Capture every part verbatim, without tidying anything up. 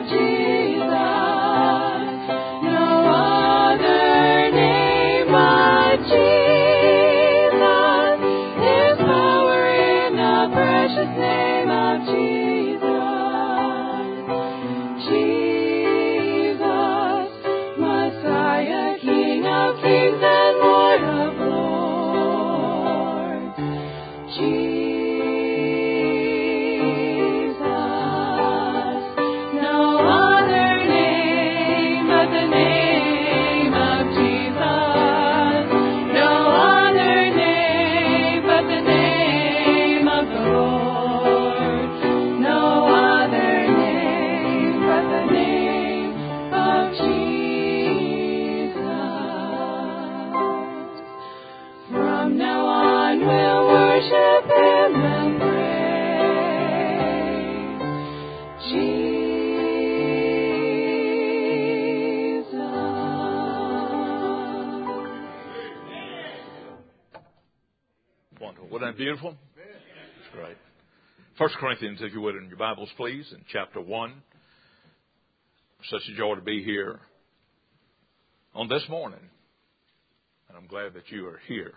Beautiful? That's great. First Corinthians, if you would, in your Bibles, please, in chapter one. Such a joy to be here on this morning. And I'm glad that you are here.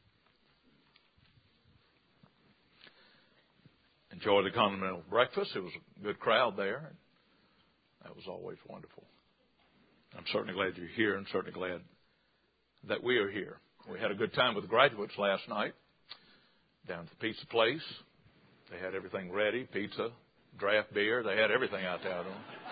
Enjoyed the continental breakfast. It was a good crowd there. That was always wonderful. I'm certainly glad you're here and certainly glad that we are here. We had a good time with the graduates last night. Down to the pizza place. They had everything ready. Pizza, draft beer. They had everything out there.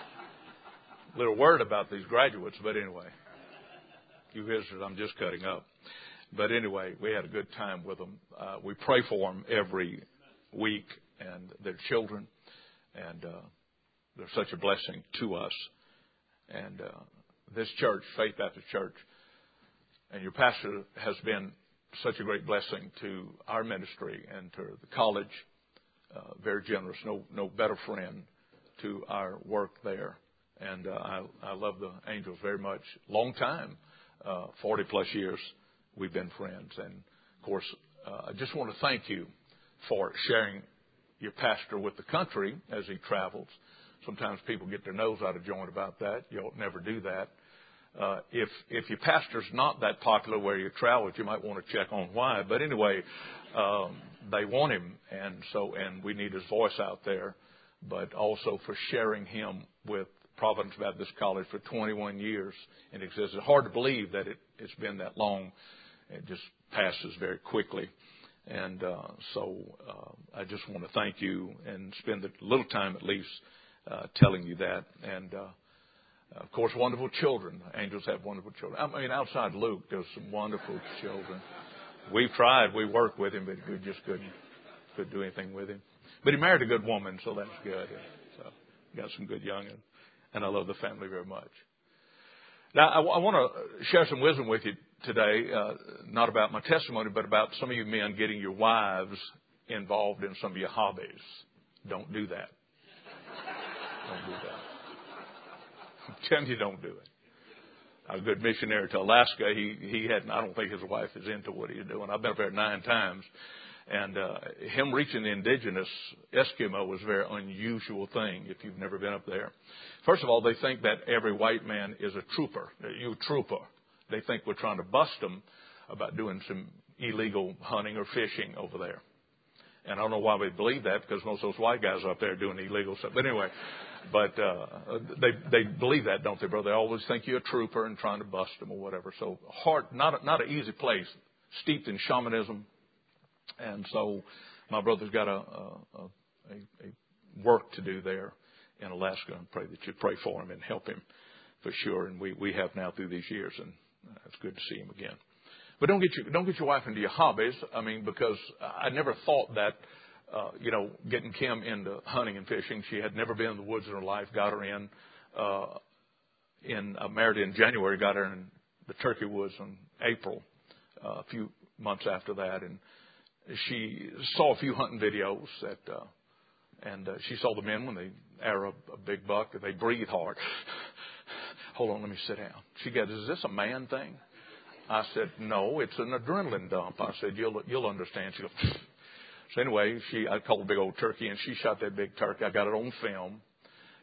A little worried about these graduates, but anyway. You visitors, I'm just cutting up. But anyway, we had a good time with them. Uh, we pray for them every week and their children. And uh, they're such a blessing to us. And uh, this church, Faith Baptist Church, and your pastor has been such a great blessing to our ministry and to the college. Uh, very generous. No, no better friend to our work there. And uh, I, I love the Angels very much. Long time, uh, forty plus years, we've been friends. And of course, uh, I just want to thank you for sharing your pastor with the country as he travels. Sometimes people get their nose out of joint about that. You ought never do that. Uh, if if your pastor's not that popular where you travel, you might want to check on why. But anyway, um, they want him, and so and we need his voice out there. But also for sharing him with Providence Baptist College for twenty-one years in existence. It's hard to believe that it, it's been that long. It just passes very quickly. And uh, so uh, I just want to thank you and spend a little time at least uh, telling you that. And uh, Of course, wonderful children. Angels have wonderful children. I mean, outside Luke, there's some wonderful children. We've tried. We worked with him, but we just couldn't, couldn't do anything with him. But he married a good woman, so that's good. So got some good young'uns. And I love the family very much. Now, I, I want to share some wisdom with you today, uh, not about my testimony, but about some of you men getting your wives involved in some of your hobbies. Don't do that. Don't do that. I'm telling you, don't do it. A good missionary to Alaska, he he had, I don't think his wife is into what he's doing. I've been up there nine times. And uh, him reaching the indigenous Eskimo was a very unusual thing if you've never been up there. First of all, they think that every white man is a trooper. You trooper. They think we're trying to bust them about doing some illegal hunting or fishing over there. And I don't know why we believe that, because most of those white guys up there are doing illegal stuff. But anyway, but uh, they they believe that, don't they, brother? They always think you're a trooper and trying to bust them or whatever. So hard, not a, not an easy place, steeped in shamanism. And so my brother's got a, a, a, a work to do there in Alaska, and pray that you pray for him and help him for sure. And we, we have now through these years, and it's good to see him again. But don't get your, don't get your wife into your hobbies. I mean, because I never thought that, uh, you know, getting Kim into hunting and fishing. She had never been in the woods in her life. Got her in, uh, in, uh, married in January, got her in the turkey woods in April, uh, a few months after that. And she saw a few hunting videos that, uh, and uh, she saw the men when they arrow a, a big buck, they breathe hard. Hold on, let me sit down. She goes, "Is this a man thing?" I said, "No, it's an adrenaline dump." I said, "You'll you'll understand." She goes, so anyway, she I called a big old turkey, and she shot that big turkey. I got it on film.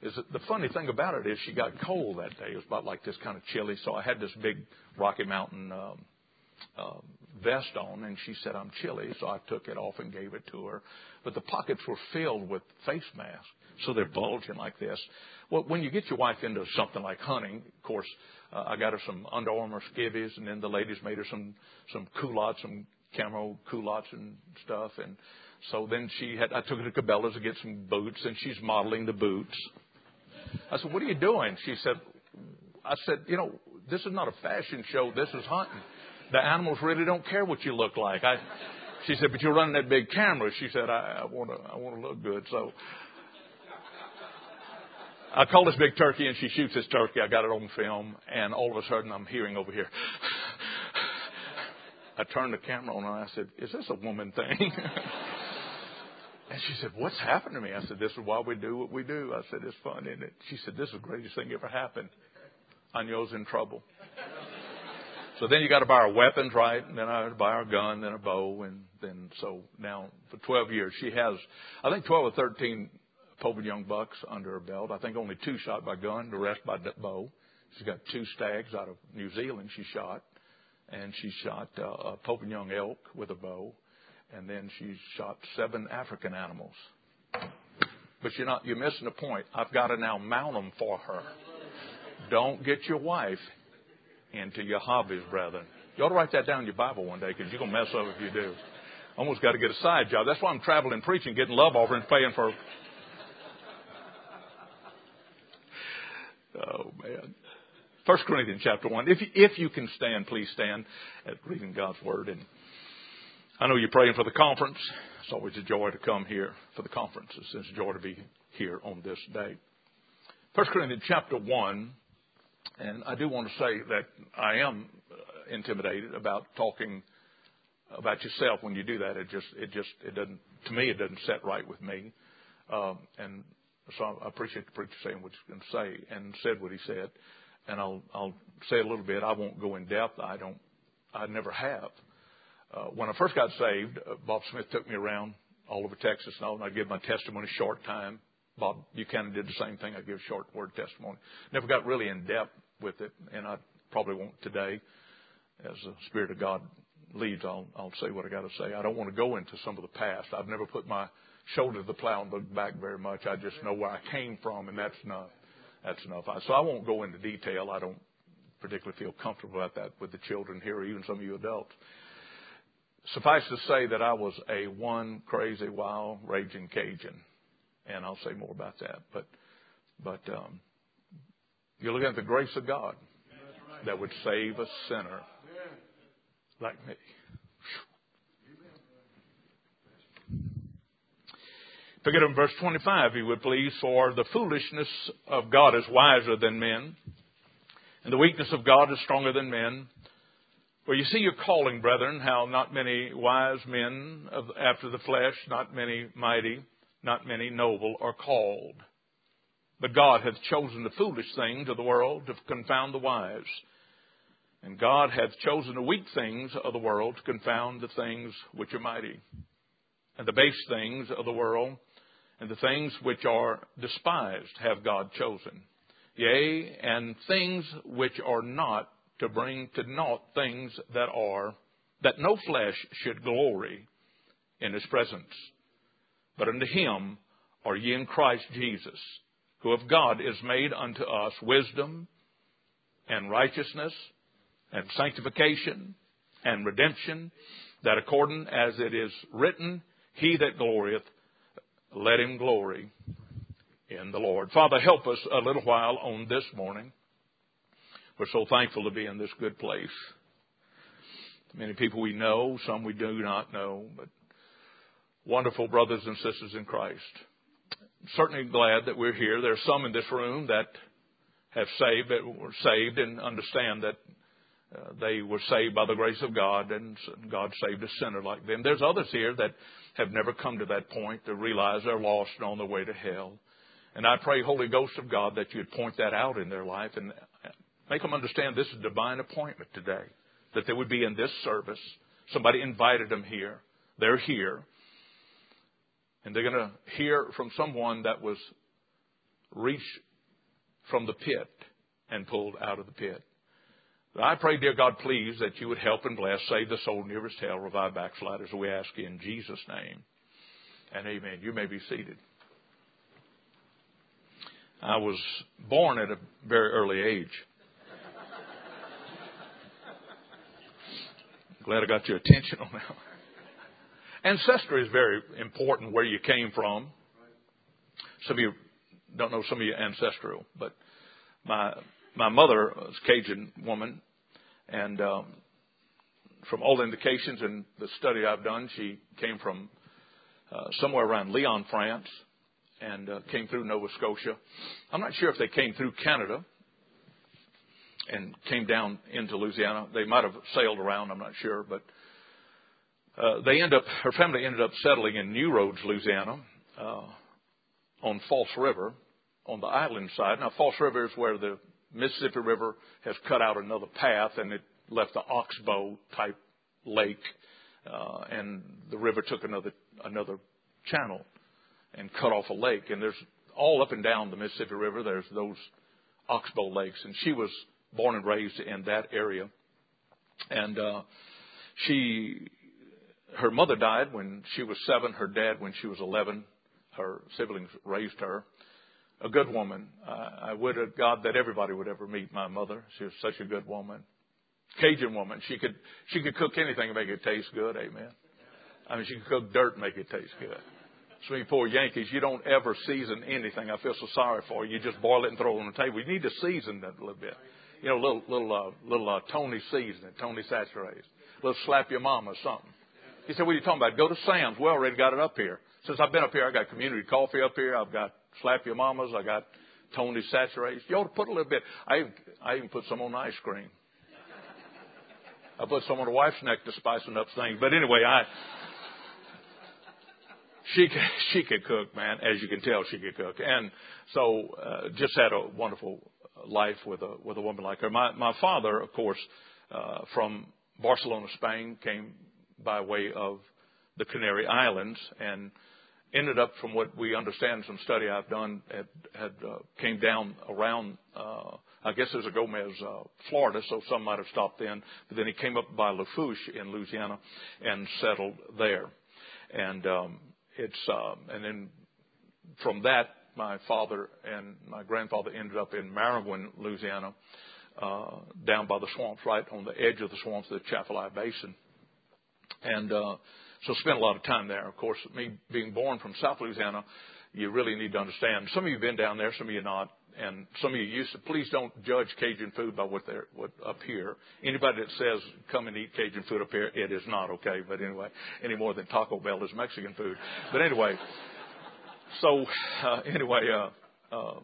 is that the funny thing about it is she got cold that day. It was about like this kind of chilly. So I had this big Rocky Mountain um, uh, vest on, and she said, I'm chilly. So I took it off and gave it to her. But the pockets were filled with face masks. So they're bulging like this. Well, when you get your wife into something like hunting, of course, uh, I got her some Under Armour skivvies, and then the ladies made her some, some culottes, some camo culottes and stuff. And so then she had, I took her to Cabela's to get some boots, and she's modeling the boots. I said, what are you doing? She said, I said, you know, this is not a fashion show. This is hunting. The animals really don't care what you look like. I, she said, but you're running that big camera. She said, I, I want to, I want to look good. So I call this big turkey, and she shoots this turkey. I got it on film, and all of a sudden I'm hearing over here. I turned the camera on, and I said, is this a woman thing? And she said, what's happened to me? I said, this is why we do what we do. I said, it's fun, isn't it? She said, this is the greatest thing ever happened. I knew I was in trouble. So then you got to buy our weapons, right? And then I buy our gun, then a bow. And then so now for twelve years, she has, I think twelve or thirteen Pope and Young bucks under her belt. I think only two shot by gun, the rest by bow. She's got two stags out of New Zealand she shot. And she shot uh, a Pope and Young elk with a bow. And then she shot seven African animals. But you're not, you're missing the point. I've got to now mount them for her. Don't get your wife into your hobbies, brethren. You ought to write that down in your Bible one day, because you're going to mess up if you do. Almost got to get a side job. That's why I'm traveling preaching, getting love offerings, paying for. Oh, man. First Corinthians chapter one. If you, if you can stand, please stand at reading God's Word. And I know you're praying for the conference. It's always a joy to come here for the conference. It's a joy to be here on this day. First Corinthians chapter one. And I do want to say that I am intimidated about talking about yourself when you do that. It just, it just, it doesn't, to me, it doesn't set right with me. Um, and so I appreciate the preacher saying what he's going to say, and said what he said. And I'll, I'll say a little bit. I won't go in depth. I don't, I never have. Uh, when I first got saved, uh, Bob Smith took me around all over Texas and all, and I give my testimony short time. Bob Buchanan did the same thing. I give short word testimony. Never got really in depth with it, and I probably won't today. As the Spirit of God leads, I'll, I'll say what I got to say. I don't want to go into some of the past. I've never put my shoulder to the plow and looked back very much. I just know where I came from, and that's enough. That's enough. So I won't go into detail. I don't particularly feel comfortable about that with the children here, or even some of you adults. Suffice to say that I was a one crazy, wild, raging Cajun. And I'll say more about that. But but um, you're looking at the grace of God that would save a sinner like me. Pick it up in verse twenty-five, if you would please. For the foolishness of God is wiser than men, and the weakness of God is stronger than men. For you see your calling, brethren, how not many wise men of, after the flesh, not many mighty, not many noble are called. But God hath chosen the foolish things of the world to confound the wise. And God hath chosen the weak things of the world to confound the things which are mighty. And the base things of the world and the things which are despised have God chosen. Yea, and things which are not, to bring to naught things that are, that no flesh should glory in his presence. But unto him are ye in Christ Jesus, who of God is made unto us wisdom and righteousness and sanctification and redemption, that according as it is written, he that glorieth, let him glory in the Lord. Father, help us a little while on this morning. We're so thankful to be in this good place. Many people we know, some we do not know, but wonderful brothers and sisters in Christ. Certainly glad that we're here. There are some in this room that have saved, that were saved and understand that uh, they were saved by the grace of God, and God saved a sinner like them. There's others here that have never come to that point to realize they're lost and on their way to hell. And I pray, Holy Ghost of God, that you'd point that out in their life and make them understand this is a divine appointment today, that they would be in this service. Somebody invited them here. They're here. And they're going to hear from someone that was reached from the pit and pulled out of the pit. I pray, dear God, please, that you would help and bless, save the soul nearest hell, revive backsliders. We ask in Jesus' name. And amen. You may be seated. I was born at a very early age. Glad I got your attention on that. Ancestry is very important, where you came from. Some of you don't know some of your ancestral, but my my mother was a Cajun woman, and um, from all indications in the study I've done, she came from uh, somewhere around Lyon, France, and uh, came through Nova Scotia. I'm not sure if they came through Canada and came down into Louisiana. They might have sailed around, I'm not sure, but uh, they end up, her family ended up settling in New Roads, Louisiana, uh, on False River, on the island side. Now, False River is where the Mississippi River has cut out another path, and it left the Oxbow type lake, uh, and the river took another another channel and cut off a lake. And there's all up and down the Mississippi River, there's those Oxbow lakes, and she was born and raised in that area. And uh, she, her mother died when she was seven, her dad when she was eleven. Her siblings raised her. A good woman. I, I would have God that everybody would ever meet my mother. She was such a good woman. Cajun woman. She could she could cook anything and make it taste good. Amen. I mean, she could cook dirt and make it taste good. So you poor Yankees, you don't ever season anything. I feel so sorry for you. You just boil it and throw it on the table. You need to season it a little bit. You know, little little uh, little uh, Tony seasoning, Tony Saturated, a little slap your mama or something. He said, "What are you talking about? Go to Sam's. We already got it up here. Since I've been up here, I got community coffee up here. I've got slap your mamas. I got Tony Saturated. You ought to put a little bit. I even, I even put some on ice cream. I put some on the wife's neck to spicing up things. But anyway, I she she could cook, man. As you can tell, she could cook, and so uh, just had a wonderful life with a with a woman like her. My my father, of course, uh, from Barcelona, Spain, came by way of the Canary Islands, and ended up, from what we understand, some study I've done, had, had uh, came down around, uh, I guess it was a Gomez, uh, Florida, so some might have stopped in, but then he came up by Lafourche in Louisiana and settled there. And um, it's, uh, and then from that, my father and my grandfather ended up in Maringouin, Louisiana, uh, down by the swamps, right on the edge of the swamps, the Chaffalay Basin. And, uh, So spent a lot of time there. Of course, me being born from South Louisiana, you really need to understand. Some of you have been down there, some of you not, and some of you used to. Please don't judge Cajun food by what they're what up here. Anybody that says come and eat Cajun food up here, it is not okay. But anyway, any more than Taco Bell is Mexican food. But anyway, so uh, anyway, uh, uh,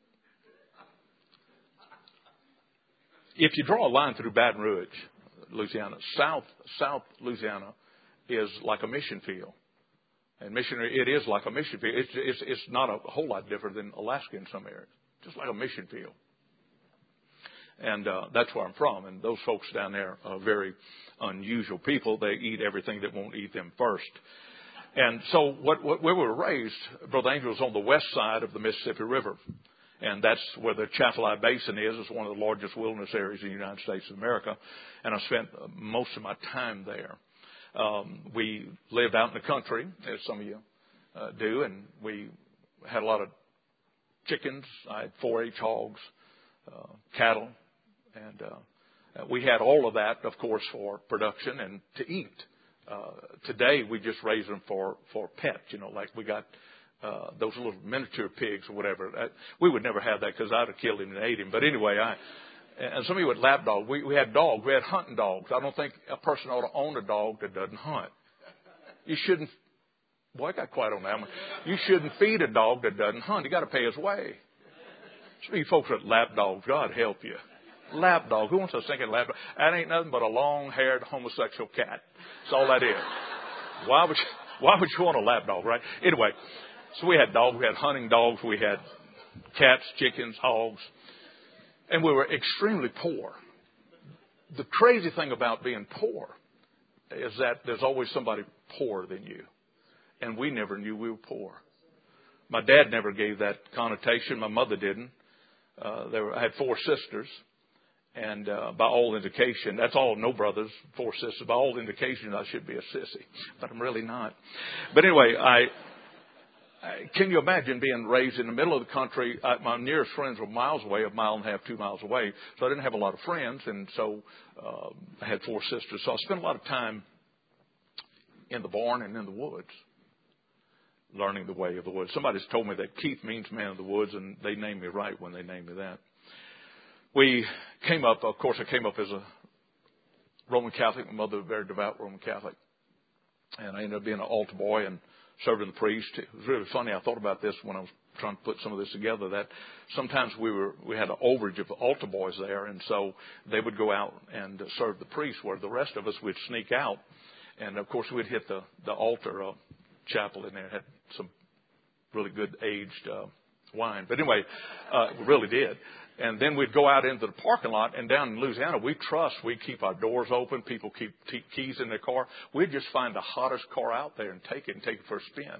if you draw a line through Baton Rouge, Louisiana, South South Louisiana is like a mission field. And missionary, it is like a mission field. It's, it's, it's not a whole lot different than Alaska in some areas. Just like a mission field. And uh, that's where I'm from. And those folks down there are very unusual people. They eat everything that won't eat them first. And so what, what, where we were raised, Brother Angel, was on the west side of the Mississippi River. And that's where the Chaffalay Basin is. It's one of the largest wilderness areas in the United States of America. And I spent most of my time there. Um, we lived out in the country, as some of you uh, do, and we had a lot of chickens. I had four H hogs, uh, cattle, and uh, we had all of that, of course, for production and to eat. Uh, today, we just raise them for, for pets, you know, like we got uh, those little miniature pigs or whatever. That, we would never have that because I'd have killed him and ate him. But anyway, I... And some of you had lap dogs. We, we had dogs. We had hunting dogs. I don't think a person ought to own a dog that doesn't hunt. You shouldn't. Boy, I got quiet on that one. You shouldn't feed a dog that doesn't hunt. You got to pay his way. Some of you folks with lap dogs, God help you. Lap dog. Who wants a second lap dog? That ain't nothing but a long-haired homosexual cat. That's all that is. Why would you, why would you want a lap dog, right? Anyway, so we had dogs. We had hunting dogs. We had cats, chickens, hogs. And we were extremely poor. The crazy thing about being poor is that there's always somebody poorer than you. And we never knew we were poor. my dad never gave that connotation. My mother didn't. Uh, there were, I had four sisters. And uh, by all indication, that's all, no brothers, four sisters. By all indication, I should be a sissy, but I'm really not. But anyway, I, I can you imagine being raised in the middle of the country? I, my nearest friends were miles away, a mile and a half, two miles away. So I didn't have a lot of friends, and so uh, I had four sisters. So I spent a lot of time in the barn and in the woods, learning the way of the woods. Somebody's told me that Keith means man of the woods, and they named me right when they named me that. We came up, of course, I came up as a Roman Catholic. My mother was a very devout Roman Catholic. And I ended up being an altar boy and serving the priest. It was really funny. I thought about this when I was trying to put some of this together, that sometimes we were we had an overage of altar boys there. And so they would go out and serve the priest, where the rest of us would sneak out. And, of course, we'd hit the, the altar uh, chapel in there. It had some really good aged uh, wine. But anyway, uh, we really did. And then we'd go out into the parking lot, and down in Louisiana, we trust. We keep our doors open. People keep t- keys in their car. We'd just find the hottest car out there and take it and take it for a spin.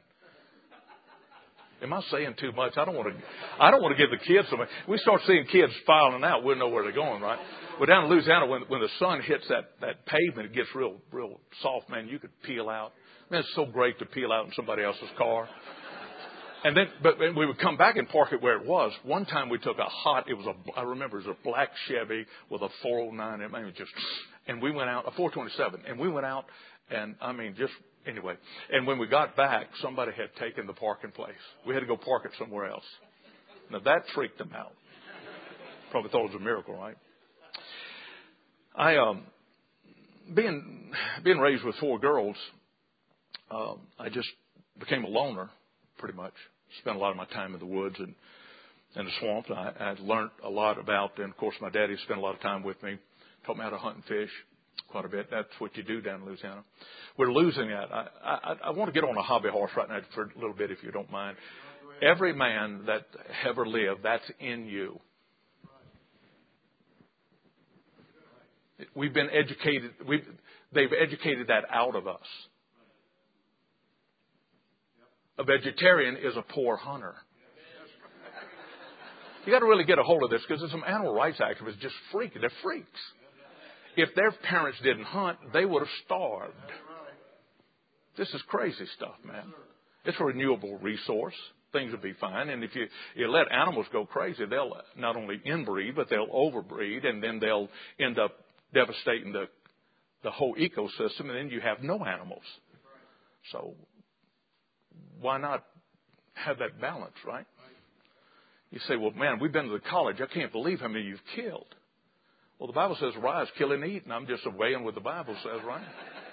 Am I saying too much? I don't want to. I don't want to give the kids something. We start seeing kids filing out. We'll know where they're going, right? But down in Louisiana, when when the sun hits that that pavement, it gets real real soft. Man, you could peel out. Man, it's so great to peel out in somebody else's car. And then, but we would come back and park it where it was. One time we took a hot, it was a, I remember it was a black Chevy with a four oh nine. I mean, just, and we went out, a four twenty-seven, and we went out, and I mean, just, anyway. And when we got back, somebody had taken the parking place. We had to go park it somewhere else. Now that freaked them out. Probably thought it was a miracle, right? I, um, being, being raised with four girls, um, I just became a loner. Pretty much spent a lot of my time in the woods and in the swamp. I, I learned a lot about, and of course my daddy spent a lot of time with me, taught me how to hunt and fish quite a bit. That's what you do down in Louisiana. We're losing that. I, I, I want to get on a hobby horse right now for a little bit, if you don't mind. Every man that ever lived, that's in you. We've been educated. We've, they've educated that out of us. A vegetarian is a poor hunter. You got to really get a hold of this, because there's some animal rights activists just freaking. They're freaks. If their parents didn't hunt, they would have starved. This is crazy stuff, man. It's a renewable resource. Things will be fine. And if you, you let animals go crazy, they'll not only inbreed, but they'll overbreed, and then they'll end up devastating the, the whole ecosystem, and then you have no animals. So why not have that balance, right? You say, well, man, we've been to the college. I can't believe how many you've killed. Well, the Bible says, rise, kill, and eat. And I'm just obeying what the Bible says, right?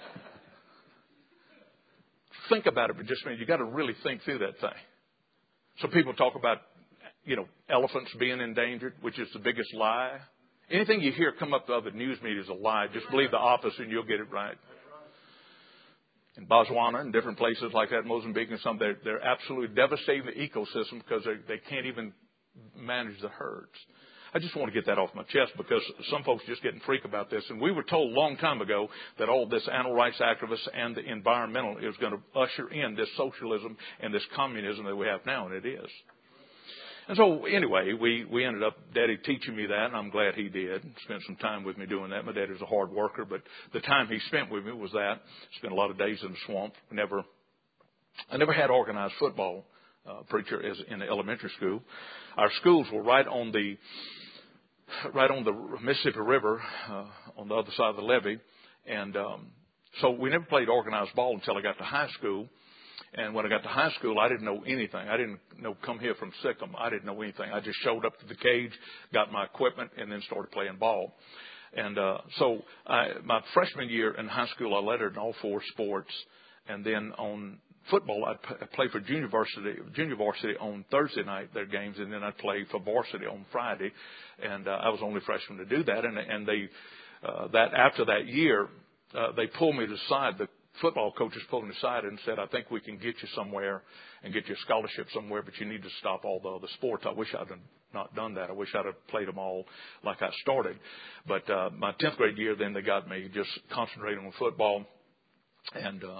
Think about it for just a minute. You've got to really think through that thing. So people talk about, you know, elephants being endangered, which is the biggest lie. Anything you hear come up to other news media is a lie. Just believe the opposite and you'll get it right. In Botswana and different places like that, Mozambique and some, they're, they're absolutely devastating the ecosystem because they, they can't even manage the herds. I just want to get that off my chest, because some folks are just getting freak about this. And we were told a long time ago that all this animal rights activists and the environmental is going to usher in this socialism and this communism that we have now, and it is. And so anyway, we, we ended up, Daddy teaching me that, and I'm glad he did. Spent some time with me doing that. My dad was a hard worker, but the time he spent with me was that. Spent a lot of days in the swamp. Never, I never had organized football uh, preacher as in the elementary school. Our schools were right on the, right on the Mississippi River, uh, on the other side of the levee. And um, so we never played organized ball until I got to high school. And when I got to high school, I didn't know anything. I didn't know come here from Sikkim. I didn't know anything. I just showed up to the cage, got my equipment, and then started playing ball. And uh, so I, my freshman year in high school, I lettered in all four sports. And then on football, I'd p- play for junior varsity, junior varsity on Thursday night, their games, and then I'd play for varsity on Friday. And uh, I was the only freshman to do that. And, and they uh, that after that year, uh, they pulled me to the side. The football coaches pulled me aside and said, I think we can get you somewhere and get you a scholarship somewhere, but you need to stop all the other sports. I wish I'd have not done that. I wish I'd have played them all like I started. But uh, my tenth grade year, then they got me just concentrating on football. And uh,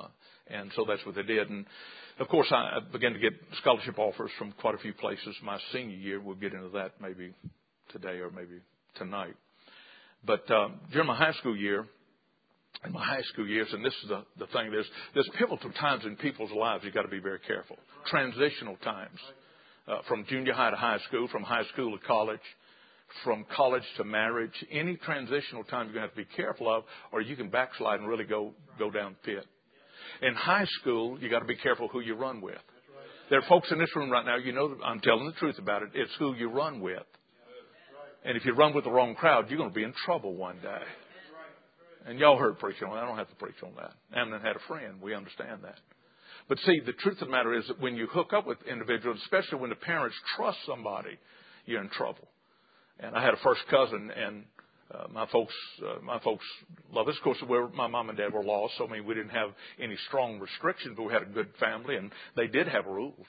And so that's what they did. And, of course, I began to get scholarship offers from quite a few places my senior year. We'll get into that maybe today or maybe tonight. But um, during my high school year, in my high school years, and this is the, the thing, there's, there's pivotal times in people's lives you've got to be very careful. Transitional times. Uh, from junior high to high school, from high school to college, from college to marriage. Any transitional time you're going to have to be careful of, or you can backslide and really go, go down the pit. In high school, you got to be careful who you run with. There are folks in this room right now, you know, I'm telling the truth about it. It's who you run with. And if you run with the wrong crowd, you're going to be in trouble one day. And y'all heard preaching on that. I don't have to preach on that. Amnon had a friend. We understand that. But see, the truth of the matter is that when you hook up with individuals, especially when the parents trust somebody, you're in trouble. And I had a first cousin, and uh, my folks, uh, my folks love us. Of course, we're, my mom and dad were lost, so I mean, we didn't have any strong restrictions, but we had a good family, and they did have rules.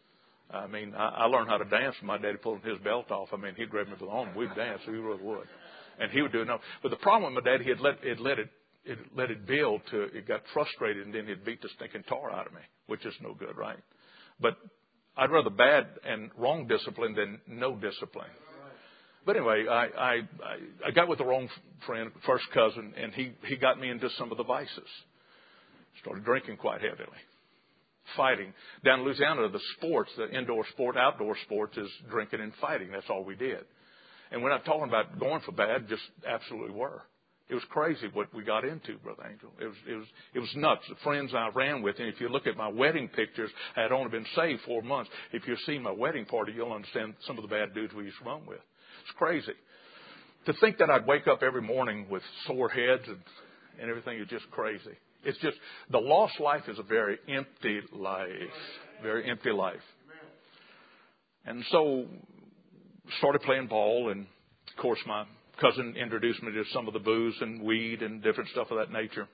I mean, I, I learned how to dance from my daddy pulling his belt off. I mean, he'd grab me by the arm, and we'd dance. So he really would, and he would do it. No, but the problem with my dad, he had let it let it. It let it build to it got frustrated, and then he'd beat the stinking tar out of me, which is no good, right? But I'd rather bad and wrong discipline than no discipline. But anyway, I I, I got with the wrong friend, first cousin, and he, he got me into some of the vices. Started drinking quite heavily, fighting. Down in Louisiana, the sports, the indoor sport, outdoor sports is drinking and fighting. That's all we did. And we're not talking about going for bad, just absolutely were. It was crazy what we got into, Brother Angel. It was, it was, it was nuts. The friends I ran with, and if you look at my wedding pictures, I had only been saved four months. If you see my wedding party, you'll understand some of the bad dudes we used to run with. It's crazy. To think that I'd wake up every morning with sore heads and, and everything is just crazy. It's just, the lost life is a very empty life. Very empty life. And so, started playing ball, and of course my cousin introduced me to some of the booze and weed and different stuff of that nature.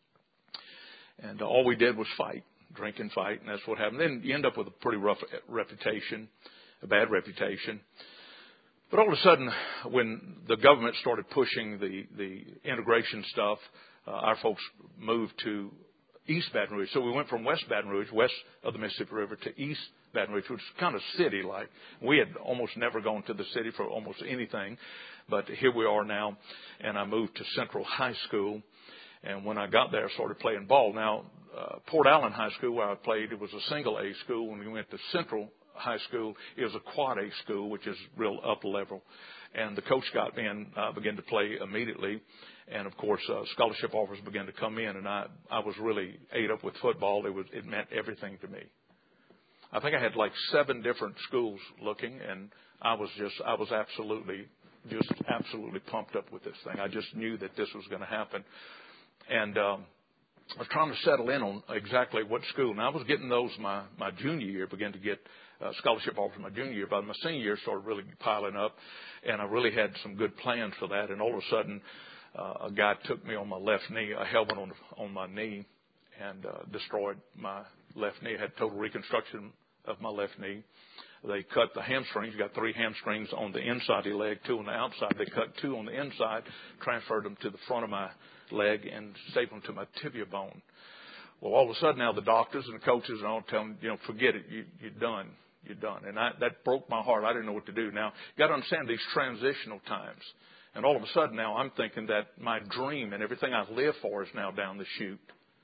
And all we did was fight, drink and fight, and that's what happened. Then you end up with a pretty rough reputation, a bad reputation. But all of a sudden, when the government started pushing the, the integration stuff, uh, our folks moved to East Baton Rouge. So we went from West Baton Rouge, west of the Mississippi River, to East Baton Rouge, which is kind of city-like. We had almost never gone to the city for almost anything. But here we are now, and I moved to Central High School. And when I got there, I started playing ball. Now, uh, Port Allen High School, where I played, it was a single-A school. When we went to Central High School, it was a quad-A school, which is real upper level. And the coach got me, and I began to play immediately. And, of course, uh, scholarship offers began to come in, and I, I was really ate up with football. It was it meant everything to me. I think I had like seven different schools looking, and I was just I was absolutely just absolutely pumped up with this thing. I just knew that this was going to happen. And um, I was trying to settle in on exactly what school. Now, I was getting those my, my junior year, began to get uh, scholarship offers my junior year. By my senior year, started really piling up, and I really had some good plans for that. And all of a sudden, uh, a guy took me on my left knee, a helmet on, on my knee, and uh, destroyed my left knee. I had total reconstruction of my left knee. They cut the hamstrings. You got three hamstrings on the inside of your leg, two on the outside. They cut two on the inside, transferred them to the front of my leg, and stapled them to my tibia bone. Well, all of a sudden now the doctors and the coaches are all telling me, you know, forget it. You, you're done. You're done. And I, that broke my heart. I didn't know what to do. Now, you got to understand these transitional times. And all of a sudden now I'm thinking that my dream and everything I live for is now down the chute.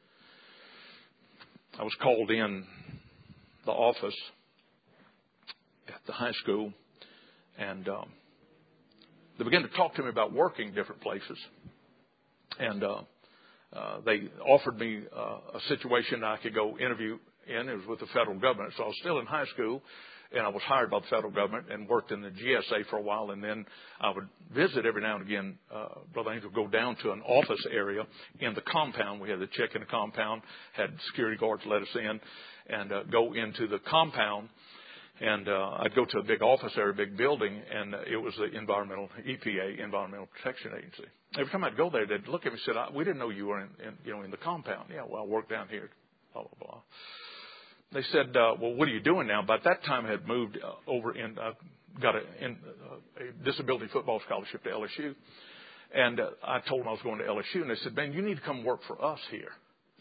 I was called in the office at the high school, and um, they began to talk to me about working different places. And uh, uh, they offered me uh, a situation that I could go interview in. It was with the federal government. So I was still in high school, and I was hired by the federal government and worked in the G S A for a while. And then I would visit every now and again. Uh, Brother Angel would go down to an office area in the compound. We had to check in the compound, had security guards let us in, and uh, go into the compound. And uh, I'd go to a big office area, a big building, and uh, it was the environmental E P A, Environmental Protection Agency. Every time I'd go there, they'd look at me and said, "We didn't know you were in, in you know in the compound." Yeah, well, I work down here. Blah blah blah. They said, uh, "Well, what are you doing now?" By that time, I had moved uh, over and uh, got a, in, uh, a disability football scholarship to L S U. And uh, I told them I was going to L S U, and they said, "Man, you need to come work for us here."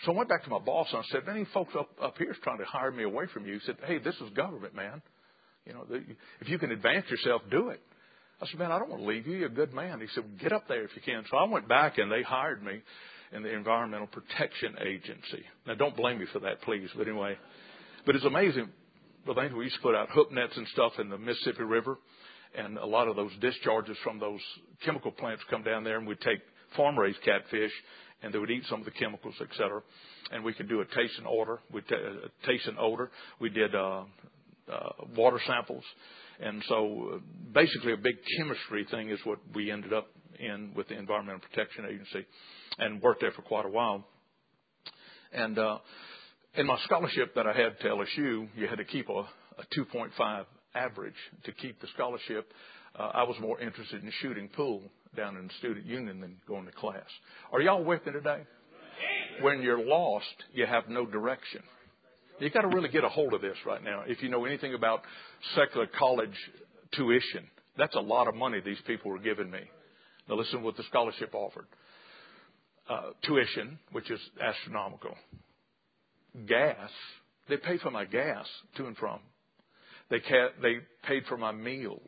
So I went back to my boss and I said, many folks up, up here is trying to hire me away from you. He said, hey, this is government, man. You know, the, if you can advance yourself, do it. I said, man, I don't want to leave you. You're a good man. He said, well, get up there if you can. So I went back and they hired me in the Environmental Protection Agency. Now, don't blame me for that, please. But anyway, but it's amazing. The things we used to put out hook nets and stuff in the Mississippi River. And a lot of those discharges from those chemical plants come down there, and we'd take farm-raised catfish, and they would eat some of the chemicals, et cetera. And we could do a taste and odor. We'd t- a taste and odor. We did uh, uh, water samples. And so uh, basically a big chemistry thing is what we ended up in with the Environmental Protection Agency, and worked there for quite a while. And uh, in my scholarship that I had to L S U, you had to keep a, a two point five average to keep the scholarship. Uh, I was more interested in shooting pool down in the student union than going to class. Are y'all with me today? When you're lost, you have no direction. You've got to really get a hold of this right now. If you know anything about secular college tuition, that's a lot of money these people were giving me. Now listen to what the scholarship offered. Uh, tuition, which is astronomical. Gas, they pay for my gas to and from. They ca- they paid for my meals.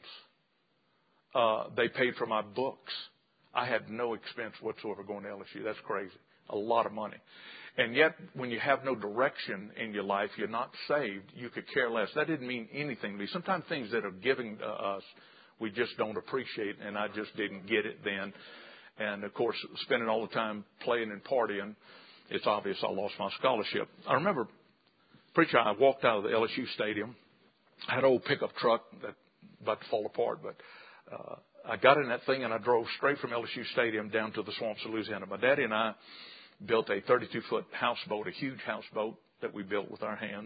Uh, they paid for my books. I had no expense whatsoever going to L S U. That's crazy. A lot of money. And yet, when you have no direction in your life, you're not saved, you could care less. That didn't mean anything to me. Sometimes things that are given to us, we just don't appreciate, and I just didn't get it then. And, of course, spending all the time playing and partying, it's obvious I lost my scholarship. I remember, preacher, I walked out of the L S U stadium. I had an old pickup truck that about to fall apart, but uh, I got in that thing and I drove straight from L S U Stadium down to the swamps of Louisiana. My daddy and I built a thirty-two foot houseboat, a huge houseboat that we built with our hands.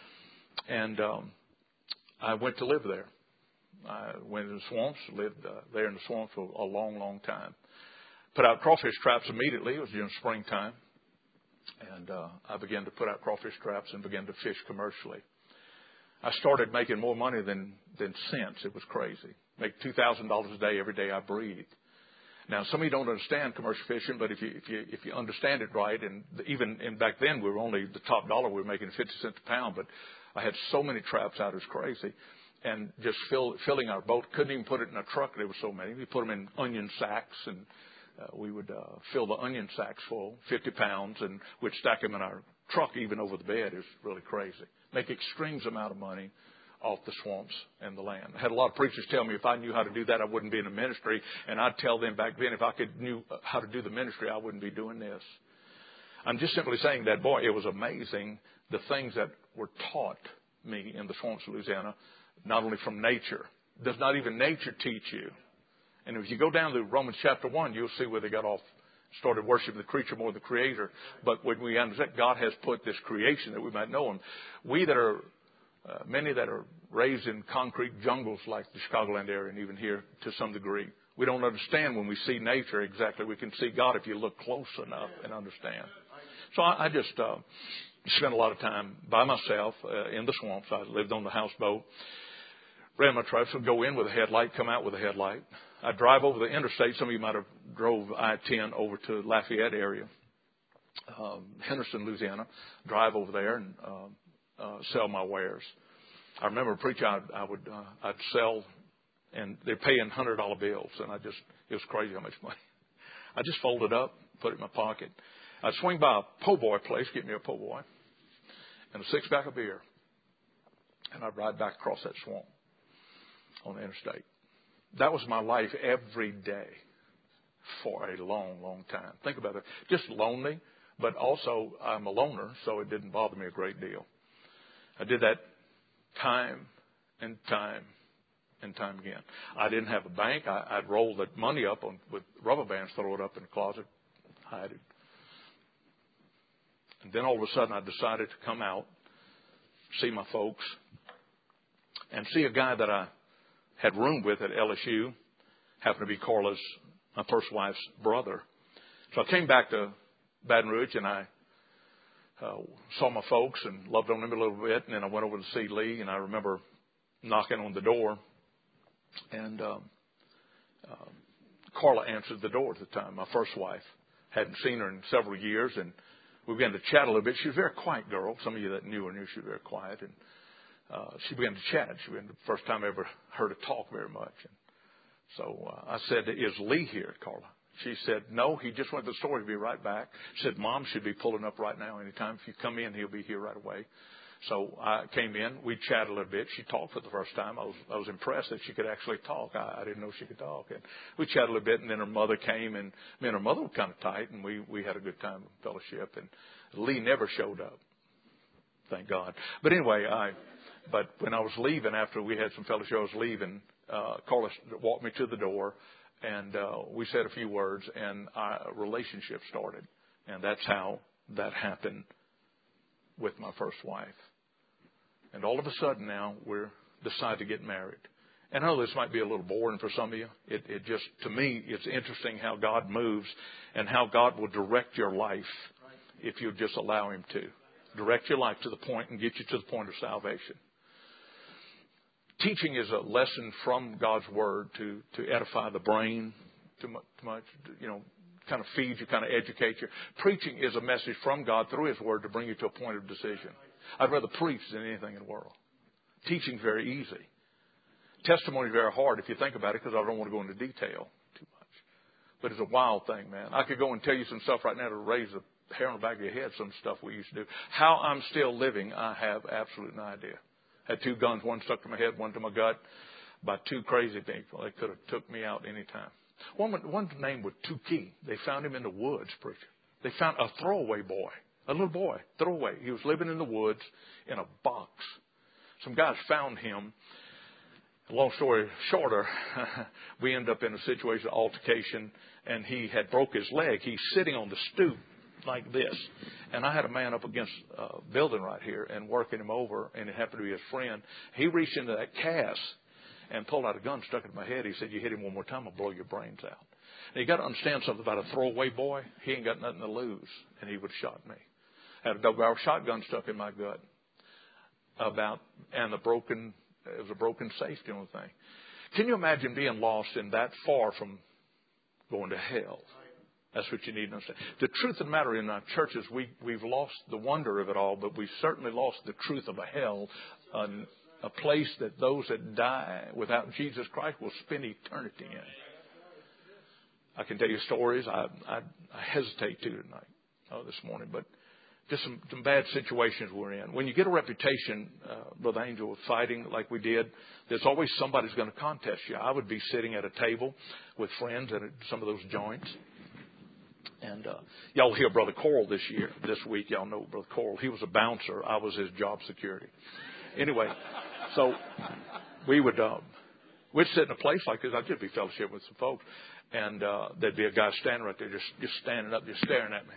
And um, I went to live there. I went in the swamps, lived uh, there in the swamps for a long, long time. Put out crawfish traps immediately. It was during springtime. And uh, I began to put out crawfish traps and began to fish commercially. I started making more money than, than cents. It was crazy. Make two thousand dollars a day every day I breathed. Now, some of you don't understand commercial fishing, but if you if you if you understand it right, and even and back then we were only the top dollar we were making fifty cents a pound, but I had so many traps out, it was crazy, and just fill, filling our boat. Couldn't even put it in a truck. There were so many. We put them in onion sacks, and uh, we would uh, fill the onion sacks full, fifty pounds, and we'd stack them in our truck even over the bed. It was really crazy. Make extremes amount of money off the swamps and the land. I had a lot of preachers tell me if I knew how to do that, I wouldn't be in the ministry. And I'd tell them back then, if I could knew how to do the ministry, I wouldn't be doing this. I'm just simply saying that, boy, it was amazing the things that were taught me in the swamps of Louisiana, not only from nature. Does not even nature teach you? And if you go down to Romans chapter one, you'll see where they got off, started worshiping the creature more than the creator. But when we understand God has put this creation that we might know him, we that are Uh, many that are raised in concrete jungles like the Chicagoland area and even here to some degree, we don't understand when we see nature exactly. We can see God if you look close enough and understand. So I, I just uh, spent a lot of time by myself uh, in the swamps. I lived on the houseboat, ran my trucks, would go in with a headlight, come out with a headlight. I'd drive over the interstate. Some of you might have drove I ten over to Lafayette area, um, Henderson, Louisiana, drive over there and um, Uh, sell my wares. I remember preaching, I'd, I would, uh, I'd sell, and they're paying one hundred dollar bills, and I just, it was crazy how much money. I just folded it up, put it in my pocket. I'd swing by a po' boy place, get me a po' boy, and a six pack of beer, and I'd ride back across that swamp on the interstate. That was my life every day for a long, long time. Think about it. Just lonely, but also I'm a loner, so it didn't bother me a great deal. I did that time and time and time again. I didn't have a bank. I, I'd roll the money up on, with rubber bands, throw it up in the closet, hide it. And then all of a sudden I decided to come out, see my folks, and see a guy that I had roomed with at L S U, happened to be Carla's, my first wife's brother. So I came back to Baton Rouge, and I Uh, saw my folks and loved on them a little bit. And then I went over to see Lee, and I remember knocking on the door. And um, uh, Carla answered the door at the time, my first wife. Hadn't seen her in several years, and we began to chat a little bit. She was a very quiet girl. Some of you that knew her knew she was very quiet. And uh, she began to chat. She began the first time I ever heard her talk very much. And so uh, I said, is Lee here, Carla? She said, no, he just went to the store. He'll be right back. She said, Mom should be pulling up right now anytime. If you come in, he'll be here right away. So I came in. We chatted a little bit. She talked for the first time. I was I was impressed that she could actually talk. I, I didn't know she could talk. And we chatted a little bit, and then her mother came, and me and her mother were kind of tight, and we, we had a good time in fellowship. And Lee never showed up, thank God. But anyway, I but when I was leaving, after we had some fellowship, I was leaving, uh, Carla walked me to the door, and uh, we said a few words, and our relationship started. And that's how that happened with my first wife. And all of a sudden now we're decided to get married. And I know this might be a little boring for some of you. It, it just, to me, it's interesting how God moves and how God will direct your life if you just allow Him to. Direct your life to the point and get you to the point of salvation. Teaching is a lesson from God's Word to, to edify the brain too much, too much, you know, kind of feed you, kind of educate you. Preaching is a message from God through His Word to bring you to a point of decision. I'd rather preach than anything in the world. Teaching's very easy. Testimony's very hard if you think about it, because I don't want to go into detail too much. But it's a wild thing, man. I could go and tell you some stuff right now to raise the hair on the back of your head, some stuff we used to do. How I'm still living, I have absolutely no idea. Had two guns, one stuck to my head, one to my gut, by two crazy people. They could have took me out any time. One, one's name was Tukey. They found him in the woods, preacher. They found a throwaway boy. A little boy, throwaway. He was living in the woods in a box. Some guys found him. Long story shorter, we ended up in a situation of altercation, and he had broke his leg. He's sitting on the stoop like this. And I had a man up against a building right here and working him over, and it happened to be his friend. He reached into that cast and pulled out a gun, stuck it in my head. He said, you hit him one more time, I'll blow your brains out. Now, you got to understand something about a throwaway boy. He ain't got nothing to lose, and he would have shot me. Had a double-barrel shotgun stuck in my gut. About and the broken, it was a broken safety on the thing. Can you imagine being lost in that far from going to hell? That's what you need to understand. The truth of the matter in our churches, we we've lost the wonder of it all, but we've certainly lost the truth of a hell, a, a place that those that die without Jesus Christ will spend eternity in. I can tell you stories. I I, I hesitate to tonight, oh, this morning, but. Just some, some bad situations we're in. When you get a reputation, uh, Brother Angel, with fighting like we did, there's always somebody who's going to contest you. I would be sitting at a table with friends at some of those joints. And uh, y'all hear Brother Coral this year, this week. Y'all know Brother Coral. He was a bouncer. I was his job security. Anyway, so we would uh, we'd sit in a place like this. I'd just be fellowship with some folks. And uh, there'd be a guy standing right there, just, just standing up, just staring at me.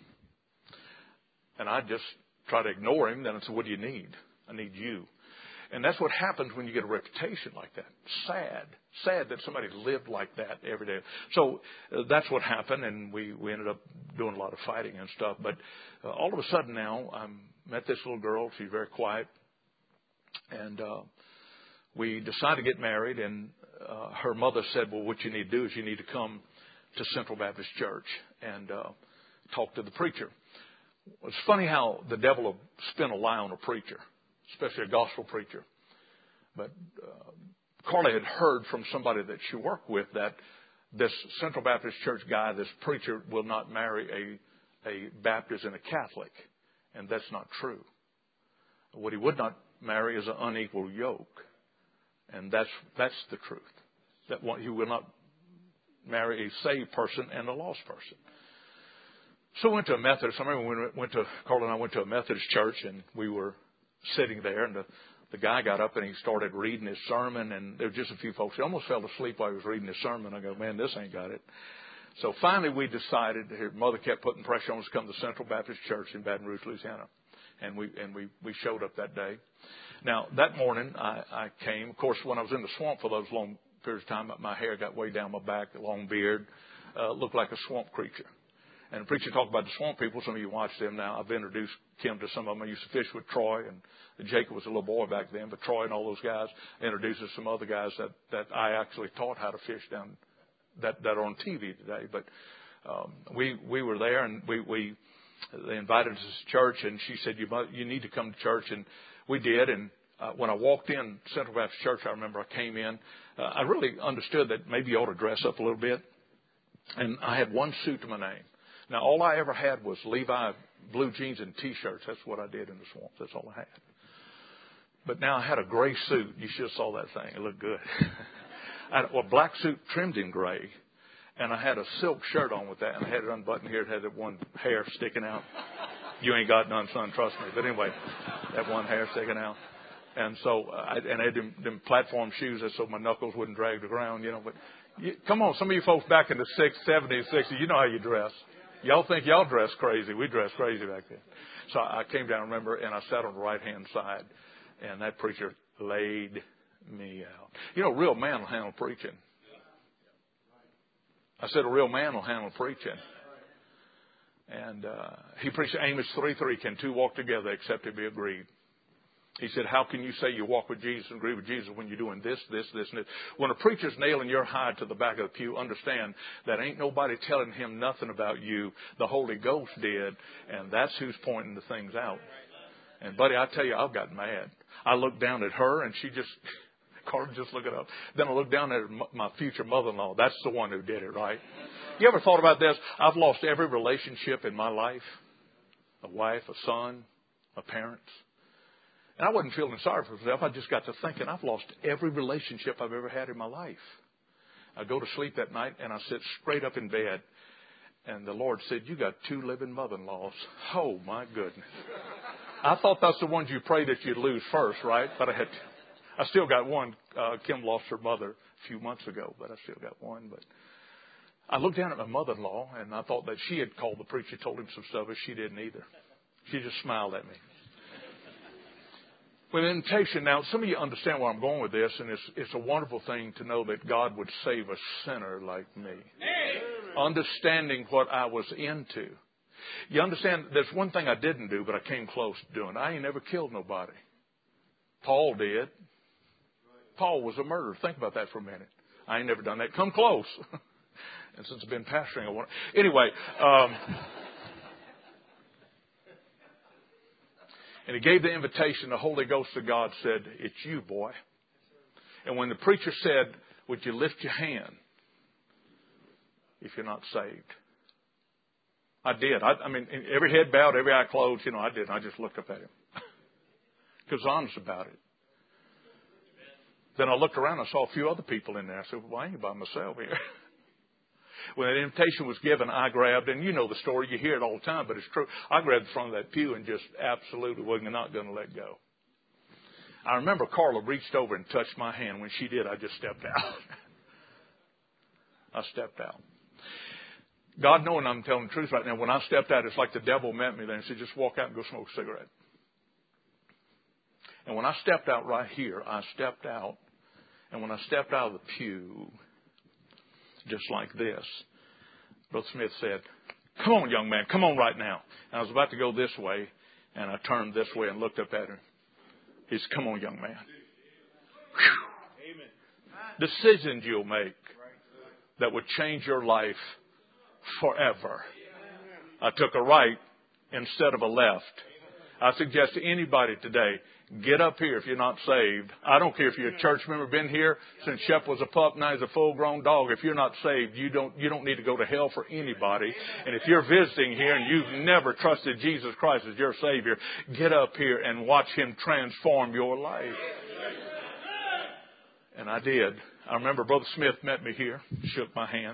And I'd just try to ignore him. Then I said, what do you need? I need you. And that's what happens when you get a reputation like that. Sad. Sad that somebody lived like that every day. So uh, that's what happened, and we, we ended up doing a lot of fighting and stuff. But uh, all of a sudden now, I met this little girl. She's very quiet. And uh, we decided to get married, and uh, her mother said, well, what you need to do is you need to come to Central Baptist Church and uh, talk to the preacher. It's funny how the devil will spin a lie on a preacher, especially a gospel preacher. But uh, Carla had heard from somebody that she worked with that this Central Baptist Church guy, this preacher, will not marry a, a Baptist and a Catholic. And that's not true. What he would not marry is an unequal yoke. And that's that's the truth. That one, he will not marry a saved person and a lost person. So we went to a Methodist. I remember when we went to, Carla and I went to a Methodist church, and we were sitting there, and the, the guy got up and he started reading his sermon, and there were just a few folks. He almost fell asleep while he was reading his sermon. I go, man, this ain't got it. So finally we decided, her mother kept putting pressure on us to come to Central Baptist Church in Baton Rouge, Louisiana. And we and we, we showed up that day. Now, that morning I, I came. Of course, when I was in the swamp for those long periods of time, my hair got way down my back, a long beard, uh, looked like a swamp creature. And the preacher talked about the swamp people. Some of you watch them now. I've introduced Kim to some of them. I used to fish with Troy, and Jacob was a little boy back then. But Troy and all those guys introduced us to some other guys that, that I actually taught how to fish down that, that are on T V today. But um, we we were there, and we, we they invited us to church, and she said, you might, you need to come to church. And we did. And uh, when I walked in Central Baptist Church, I remember I came in. Uh, I really understood that maybe you ought to dress up a little bit. And I had one suit to my name. Now, all I ever had was Levi blue jeans and T-shirts. That's what I did in the swamp. That's all I had. But now I had a gray suit. You should have saw that thing. It looked good. I had a black suit trimmed in gray. And I had a silk shirt on with that. And I had it unbuttoned here. It had that one hair sticking out. You ain't got none, son. Trust me. But anyway, that one hair sticking out. And so, I, and I had them, them platform shoes so my knuckles wouldn't drag the ground, you know. But you, come on, some of you folks back in the sixties, seventies, sixties, you know how you dress. Y'all think y'all dress crazy. We dress crazy back then. So I came down, remember, and I sat on the right-hand side. And that preacher laid me out. You know, a real man will handle preaching. I said a real man will handle preaching. And uh, he preached Amos three three, can two walk together except they be agreed? He said, how can you say you walk with Jesus and agree with Jesus when you're doing this, this, this, and this? When a preacher's nailing your hide to the back of the pew, understand that ain't nobody telling him nothing about you. The Holy Ghost did, and that's who's pointing the things out. And, buddy, I tell you, I've got mad. I looked down at her, and she just, Carter, just look it up. Then I looked down at my future mother-in-law. That's the one who did it, right? You ever thought about this? I've lost every relationship in my life, a wife, a son, a parents. And I wasn't feeling sorry for myself. I just got to thinking, I've lost every relationship I've ever had in my life. I go to sleep that night, and I sit straight up in bed. And the Lord said, you got two living mother-in-laws. Oh, my goodness. I thought that's the ones you pray that you'd lose first, right? But I had, I still got one. Uh, Kim lost her mother a few months ago, but I still got one. But I looked down at my mother-in-law, and I thought that she had called the preacher, told him some stuff, but she didn't either. She just smiled at me. With invitation, now, some of you understand where I'm going with this, and it's, it's a wonderful thing to know that God would save a sinner like me. Amen. Understanding what I was into. You understand, there's one thing I didn't do, but I came close to doing. I ain't never killed nobody. Paul did. Paul was a murderer. Think about that for a minute. I ain't never done that. Come close. And since I've been pastoring, I want to... Anyway... Um, And he gave the invitation. The Holy Ghost of God said, it's you, boy. And when the preacher said, would you lift your hand if you're not saved? I did. I, I mean, every head bowed, every eye closed. You know, I did. I just looked up at him. Because I was honest about it. Then I looked around. I saw a few other people in there. I said, well, I ain't by myself here. When that invitation was given, I grabbed, and you know the story, you hear it all the time, but it's true. I grabbed the front of that pew and just absolutely was not going to let go. I remember Carla reached over and touched my hand. When she did, I just stepped out. I stepped out. God knowing I'm telling the truth right now, when I stepped out, it's like the devil met me there and said, just walk out and go smoke a cigarette. And when I stepped out right here, I stepped out. And when I stepped out of the pew, just like this, Brother Smith said, come on, young man, come on right now. And I was about to go this way, and I turned this way and looked up at him. He said, come on, young man. Whew. Decisions you'll make that would change your life forever. I took a right instead of a left. I suggest to anybody today, get up here if you're not saved. I don't care if you're a church member, been here since Shep was a pup, now he's a full-grown dog. If you're not saved, you don't you don't need to go to hell for anybody. And if you're visiting here and you've never trusted Jesus Christ as your Savior, get up here and watch Him transform your life. And I did. I remember Brother Smith met me here, shook my hand,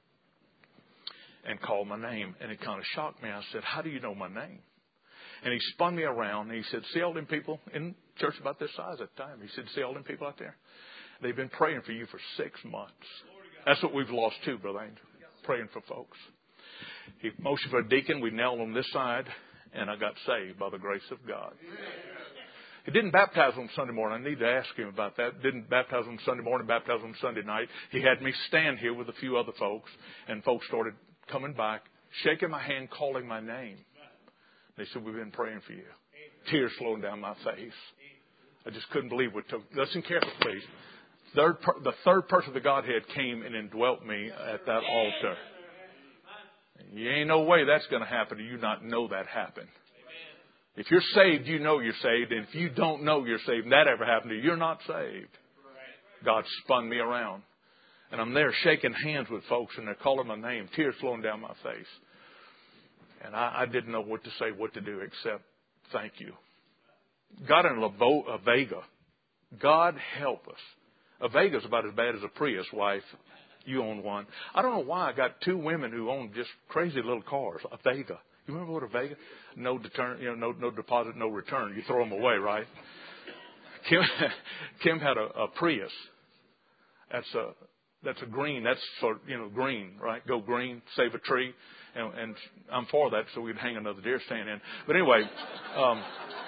and called my name. And it kind of shocked me. I said, how do you know my name? And he spun me around and he said, see all them people in church about this size at the time? He said, see all them people out there? They've been praying for you for six months. That's what we've lost too, Brother Angel. Praying for folks. He motioned for a deacon. We knelt on this side and I got saved by the grace of God. He didn't baptize on Sunday morning. I need to ask him about that. Didn't baptize on Sunday morning, baptize on Sunday night. He had me stand here with a few other folks and folks started coming back, shaking my hand, calling my name. They said, we've been praying for you. Tears flowing down my face. I just couldn't believe what took. Listen carefully, please. Third per, the third person of the Godhead came and indwelt me at that altar. You ain't no way that's going to happen to you not know that happened. If you're saved, you know you're saved. And if you don't know you're saved and that ever happened to you, you're not saved. God spun me around. And I'm there shaking hands with folks and they're calling my name, tears flowing down my face. And I, I didn't know what to say, what to do except thank you. Got in a Vega. God help us. A Vega's about as bad as a Prius, wife. You own one. I don't know why I got two women who own just crazy little cars. A Vega. You remember what a Vega? No deter, you know, no no deposit, no return. You throw them away, right? Kim, Kim had a, a Prius. That's a that's a green. That's for you know green, right? Go green, save a tree, and, and I'm for that. So we'd hang another deer stand in. But anyway. Um,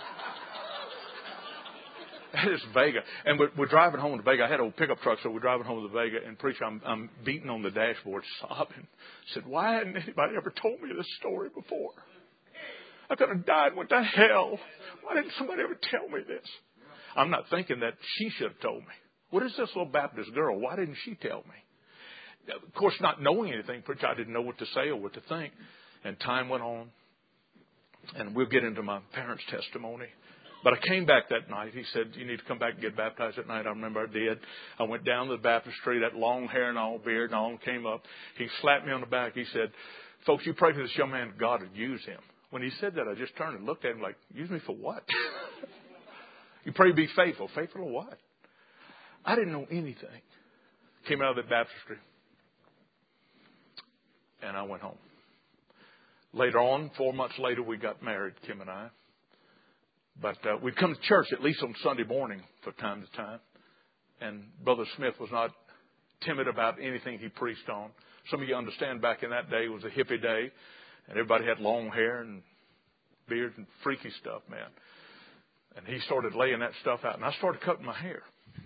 It's Vega. And we're, we're driving home to Vega. I had an old pickup truck, so we're driving home to Vega. And preacher, I'm, I'm beating on the dashboard, sobbing. I said, why hadn't anybody ever told me this story before? I could have died and went to hell. Why didn't somebody ever tell me this? I'm not thinking that she should have told me. What is this little Baptist girl? Why didn't she tell me? Of course, not knowing anything, preacher, I didn't know what to say or what to think. And time went on. And we'll get into my parents' testimony. But I came back that night. He said, you need to come back and get baptized at night. I remember I did. I went down to the baptistry, that long hair and all, beard and all, came up. He slapped me on the back. He said, folks, you pray for this young man, God would use him. When he said that, I just turned and looked at him like, use me for what? You pray to be faithful. Faithful to what? I didn't know anything. Came out of the baptistry. And I went home. Later on, four months later, we got married, Kim and I. But uh, we'd come to church at least on Sunday morning from time to time. And Brother Smith was not timid about anything he preached on. Some of you understand back in that day it was a hippie day. And everybody had long hair and beards and freaky stuff, man. And he started laying that stuff out. And I started cutting my hair.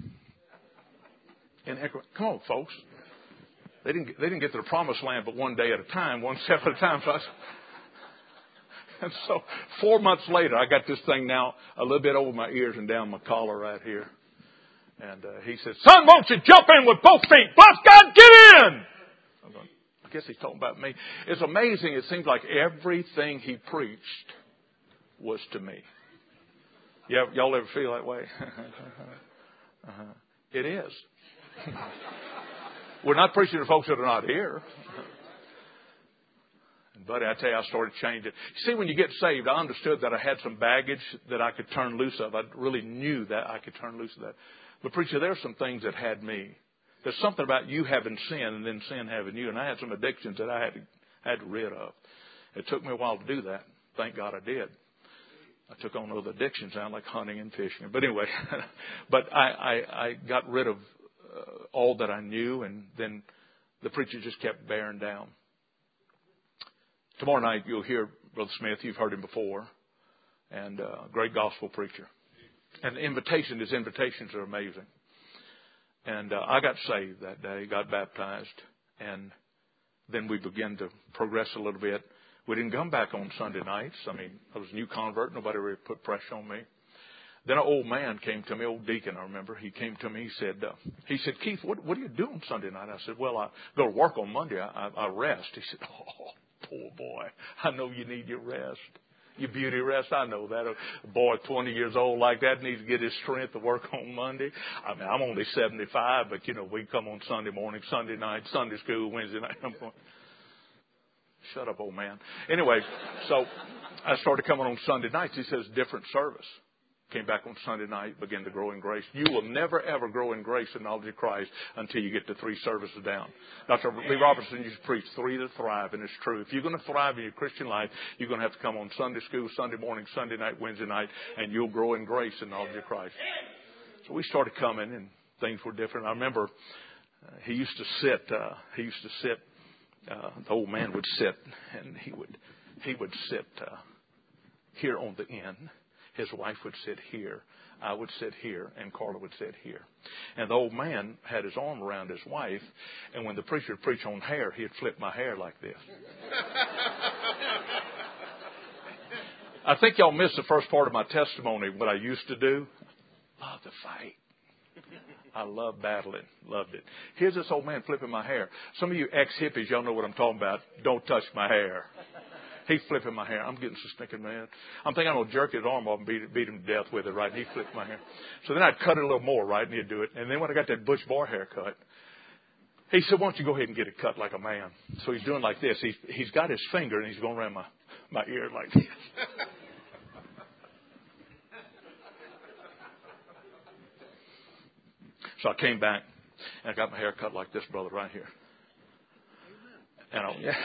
And come on, folks. They didn't, get, they didn't get to the promised land but one day at a time, one step at a time. So I, And so four months later, I got this thing now a little bit over my ears and down my collar right here. And uh, he said, son, won't you jump in with both feet? Bless God, get in! I'm going, I guess he's talking about me. It's amazing. It seems like everything he preached was to me. Yeah, y'all ever feel that way? uh-huh. It is. We're not preaching to folks that are not here. Buddy, I tell you, I started changing. See, when you get saved, I understood that I had some baggage that I could turn loose of. I really knew that I could turn loose of that. But preacher, there are some things that had me. There's something about you having sin and then sin having you. And I had some addictions that I had to, had to rid of. It took me a while to do that. Thank God I did. I took on other addictions now, like hunting and fishing. But anyway, but I, I, I got rid of uh, all that I knew. And then the preacher just kept bearing down. Tomorrow night, you'll hear Brother Smith. You've heard him before. And uh, great gospel preacher. And the invitation, his invitations are amazing. And uh, I got saved that day, got baptized. And then we began to progress a little bit. We didn't come back on Sunday nights. I mean, I was a new convert. Nobody really put pressure on me. Then an old man came to me, old deacon, I remember. He came to me. He said, uh, he said, Keith, what, what do you do on Sunday night? I said, well, I go to work on Monday. I, I, I rest. He said, oh. Poor boy, I know you need your rest. Your beauty rest, I know that. A boy twenty years old like that needs to get his strength to work on Monday. I mean, I'm only seventy-five, but, you know, we come on Sunday morning, Sunday night, Sunday school, Wednesday night. I'm going, shut up, old man. Anyway, so I started coming on Sunday nights. He says, different service. Came back on Sunday night, began to grow in grace. You will never, ever grow in grace and knowledge of Christ until you get to three services down. Doctor Lee Robertson used to preach three to thrive, and it's true. If you're going to thrive in your Christian life, you're going to have to come on Sunday school, Sunday morning, Sunday night, Wednesday night, and you'll grow in grace and knowledge of Christ. So we started coming, and things were different. I remember uh, he used to sit, uh, he used to sit, uh, the old man would sit, and he would, he would sit uh, here on the end. His wife would sit here. I would sit here, and Carla would sit here. And the old man had his arm around his wife, and when the preacher would preach on hair, he'd flip my hair like this. I think y'all missed the first part of my testimony, what I used to do. Love to fight. I love battling. Loved it. Here's this old man flipping my hair. Some of you ex-hippies, y'all know what I'm talking about. Don't touch my hair. He's flipping my hair. I'm getting so stinking mad. I'm thinking I'm going to jerk his arm off and beat, beat him to death with it, right? And he flipped my hair. So then I'd cut it a little more, right? And he'd do it. And then when I got that Butch Bar haircut, he said, why don't you go ahead and get it cut like a man? So he's doing like this. He's, he's got his finger and he's going around my, my ear like this. So I came back and I got my hair cut like this, brother, right here. And I, yeah.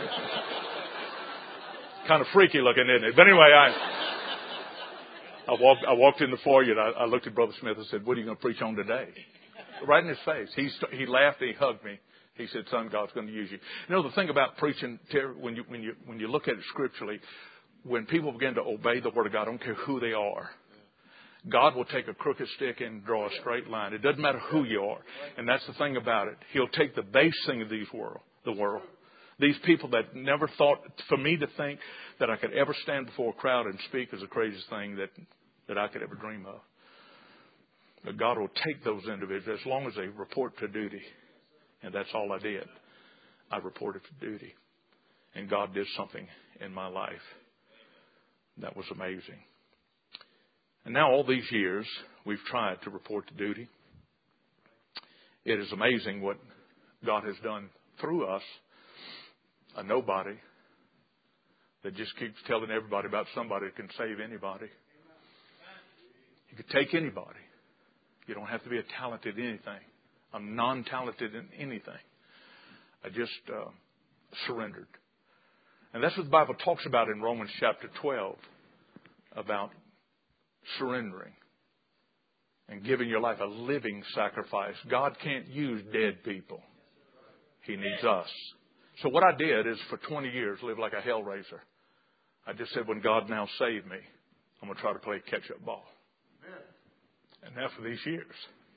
Kind of freaky looking, isn't it? But anyway, I I walked I walked in the foyer and I, I looked at Brother Smith and said, what are you going to preach on today? Right in his face. He he laughed and he hugged me. He said, son, God's going to use you. You know, the thing about preaching, when you when you when you look at it scripturally, when people begin to obey the Word of God, I don't care who they are, God will take a crooked stick and draw a straight line. It doesn't matter who you are. And that's the thing about it. He'll take the base thing of these world, the world. These people that never thought, for me to think that I could ever stand before a crowd and speak is the craziest thing that, that I could ever dream of. But God will take those individuals as long as they report to duty. And that's all I did. I reported to duty. And God did something in my life that was amazing. And now all these years, we've tried to report to duty. It is amazing what God has done through us. A nobody that just keeps telling everybody about somebody that can save anybody. You could take anybody. You don't have to be a talented in anything. I'm non-talented in anything. I just uh, surrendered. And that's what the Bible talks about in Romans chapter twelve, about surrendering and giving your life a living sacrifice. God can't use dead people. He needs us. So what I did is for twenty years live like a hellraiser. I just said, when God now saved me, I'm going to try to play catch-up ball. And now for these years,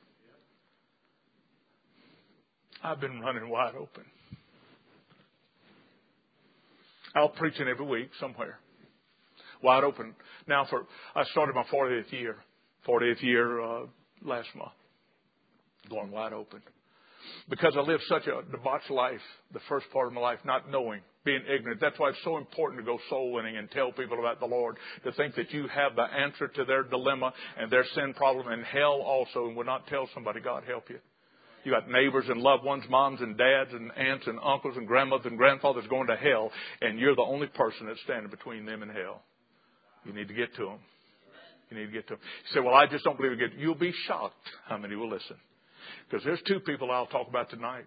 I've been running wide open. I'll preach it every week somewhere. Wide open. Now for, I started my fortieth year. fortieth year uh, last month. Going wide open. Because I lived such a debauched life, the first part of my life, not knowing, being ignorant. That's why it's so important to go soul winning and tell people about the Lord, to think that you have the answer to their dilemma and their sin problem and hell also, and will not tell somebody, God help you. You got neighbors and loved ones, moms and dads and aunts and uncles and grandmothers and grandfathers going to hell, and you're the only person that's standing between them and hell. You need to get to them. You need to get to them. You say, well, I just don't believe it. You'll be shocked how many will listen. Because there's two people I'll talk about tonight.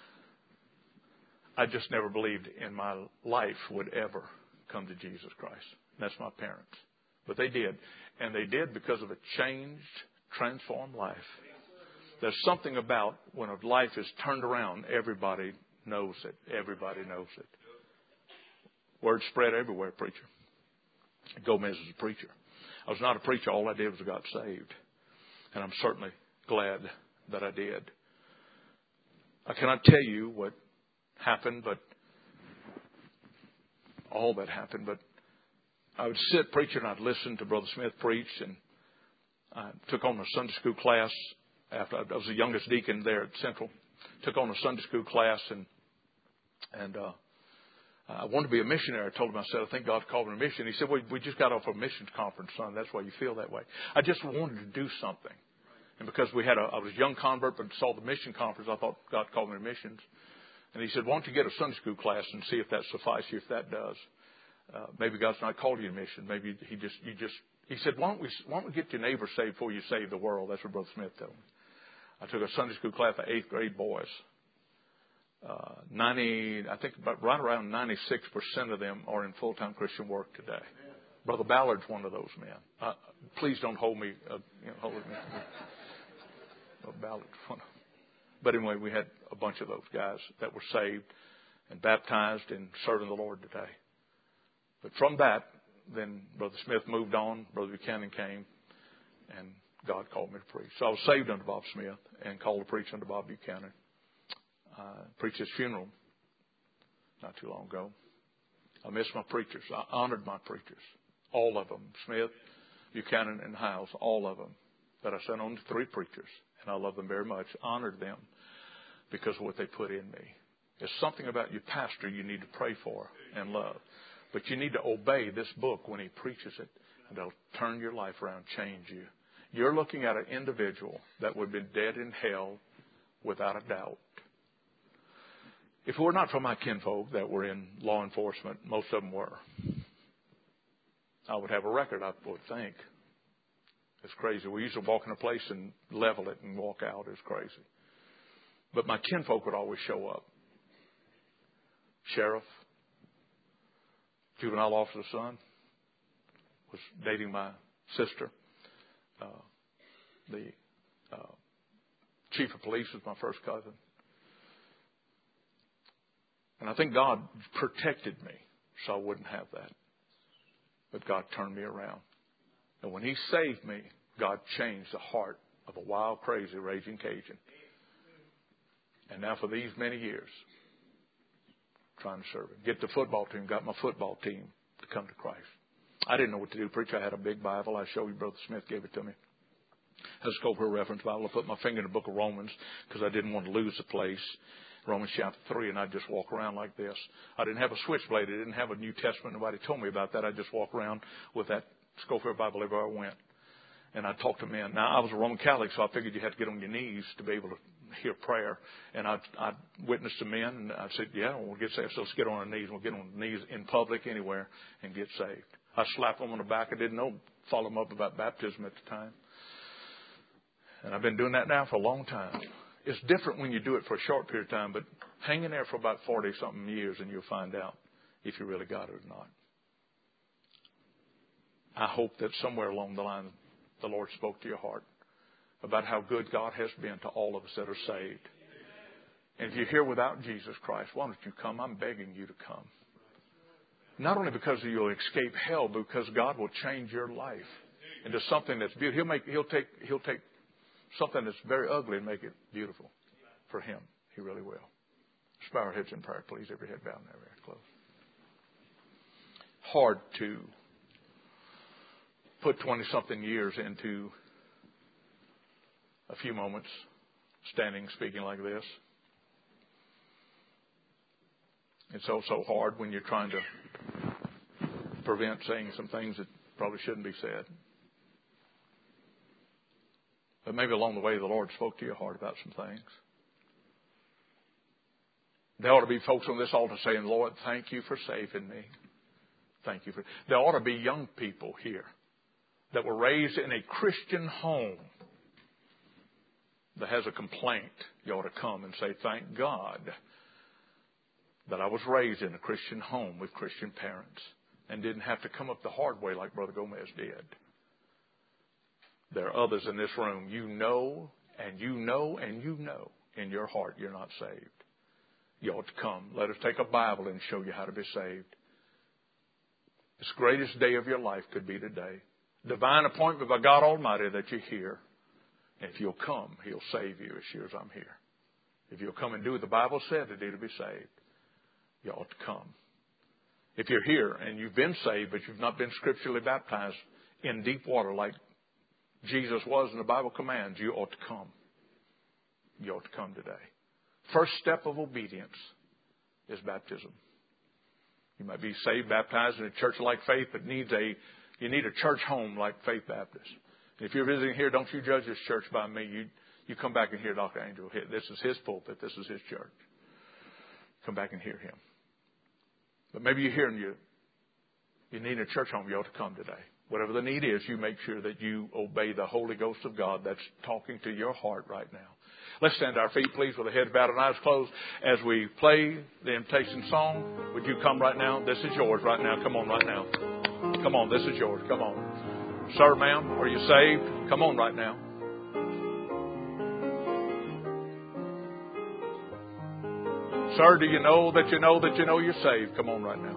I just never believed in my life would ever come to Jesus Christ. And that's my parents. But they did. And they did because of a changed, transformed life. There's something about when a life is turned around, everybody knows it. Everybody knows it. Word spread everywhere, preacher. Gomez is a preacher. I was not a preacher. All I did was I got saved. And I'm certainly glad that I did. I cannot tell you what happened, but all that happened, but I would sit preaching and I'd listen to Brother Smith preach, and I took on a Sunday school class after I was the youngest deacon there at Central. Took on a Sunday school class, and and uh, I wanted to be a missionary. I told him, I said, I think God's called me to mission. He said, well, we just got off a missions conference, son. That's why you feel that way. I just wanted to do something. And because we had a, I was a young convert, but saw the mission conference, I thought God called me to missions. And he said, why don't you get a Sunday school class and see if that suffices you, if that does. Uh, maybe God's not called you to mission. Maybe he just, you just, he said, why don't we, why don't we get your neighbor saved before you save the world? That's what Brother Smith told me. I took a Sunday school class for eighth grade boys. Uh, ninety, I think about right around ninety-six percent of them are in full-time Christian work today. Brother Ballard's one of those men. Uh, please don't hold me, uh, you know, hold me. Ballard. But anyway, we had a bunch of those guys that were saved and baptized and serving the Lord today. But from that, then Brother Smith moved on. Brother Buchanan came, and God called me to preach. So I was saved under Bob Smith and called to preach under Bob Buchanan. I preached his funeral not too long ago. I missed my preachers. I honored my preachers, all of them, Smith, Buchanan, and Hiles, all of them. But I sent on to three preachers. and I love them very much, honored them because of what they put in me. There's something about your pastor you need to pray for and love. But you need to obey this book when he preaches it, and it'll turn your life around, change you. You're looking at an individual that would be dead in hell without a doubt. If it were not for my kinfolk that were in law enforcement, most of them were, I would have a record, I would think. It's crazy. We used to walk in a place and level it and walk out. It's crazy. But my kinfolk would always show up. Sheriff, juvenile officer's son, was dating my sister. Uh, the uh, chief of police was my first cousin. And I think God protected me so I wouldn't have that. But God turned me around. And when he saved me, God changed the heart of a wild, crazy, raging Cajun. And now for these many years, trying to serve him. Get the football team, got my football team to come to Christ. I didn't know what to do. Preacher, I had a big Bible. I showed you, Brother Smith gave it to me. I had a Scofield Reference Bible. I put my finger in the book of Romans because I didn't want to lose the place. Romans chapter three, and I'd just walk around like this. I didn't have a switchblade. I didn't have a New Testament. Nobody told me about that. I just walk around with that Scofield Bible everywhere I went. And I talked to men. Now, I was a Roman Catholic, so I figured you had to get on your knees to be able to hear prayer. And I'd, I'd witness to men, and I said, yeah, we'll get saved. So let's get on our knees. We'll get on our knees in public anywhere and get saved. I slapped them on the back. I didn't know, follow them up about baptism at the time. And I've been doing that now for a long time. It's different when you do it for a short period of time, but hang in there for about forty-something years and you'll find out if you really got it or not. I hope that somewhere along the line the Lord spoke to your heart about how good God has been to all of us that are saved. And if you're here without Jesus Christ, why don't you come? I'm begging you to come. Not only because you'll escape hell, but because God will change your life into something that's beautiful. He'll make, he'll take, he'll take something that's very ugly and make it beautiful for him. He really will. Let's bow our heads in prayer, please. Every head bowed and every head closed. Hard to put twenty-something years into a few moments standing, speaking like this. It's also hard when you're trying to prevent saying some things that probably shouldn't be said. But maybe along the way the Lord spoke to your heart about some things. There ought to be folks on this altar saying, Lord, thank you for saving me. Thank you for. There ought to be young people here that were raised in a Christian home that has a complaint. You ought to come and say, thank God that I was raised in a Christian home with Christian parents and didn't have to come up the hard way like Brother Gomez did. There are others in this room. You know, and you know, and you know in your heart you're not saved. You ought to come. Let us take a Bible and show you how to be saved. This greatest day of your life could be today. Divine appointment by God Almighty that you're here. And if you'll come, He'll save you as sure as I'm here. If you'll come and do what the Bible said to do to be saved, you ought to come. If you're here and you've been saved, but you've not been scripturally baptized in deep water like Jesus was and the Bible commands, you ought to come. You ought to come today. First step of obedience is baptism. You might be saved, baptized in a church like Faith, but needs a you need a church home like Faith Baptist. And if you're visiting here, don't you judge this church by me. You you come back and hear Doctor Angel. This is his pulpit. This is his church. Come back and hear him. But maybe you're here and you you need a church home. You ought to come today. Whatever the need is, you make sure that you obey the Holy Ghost of God that's talking to your heart right now. Let's stand to our feet, please, with the heads bowed and eyes closed as we play the invitation song. Would you come right now? This is yours right now. Come on right now. Come on, this is yours. Come on. Sir, ma'am, are you saved? Come on right now. Sir, do you know that you know that you know you're saved? Come on right now.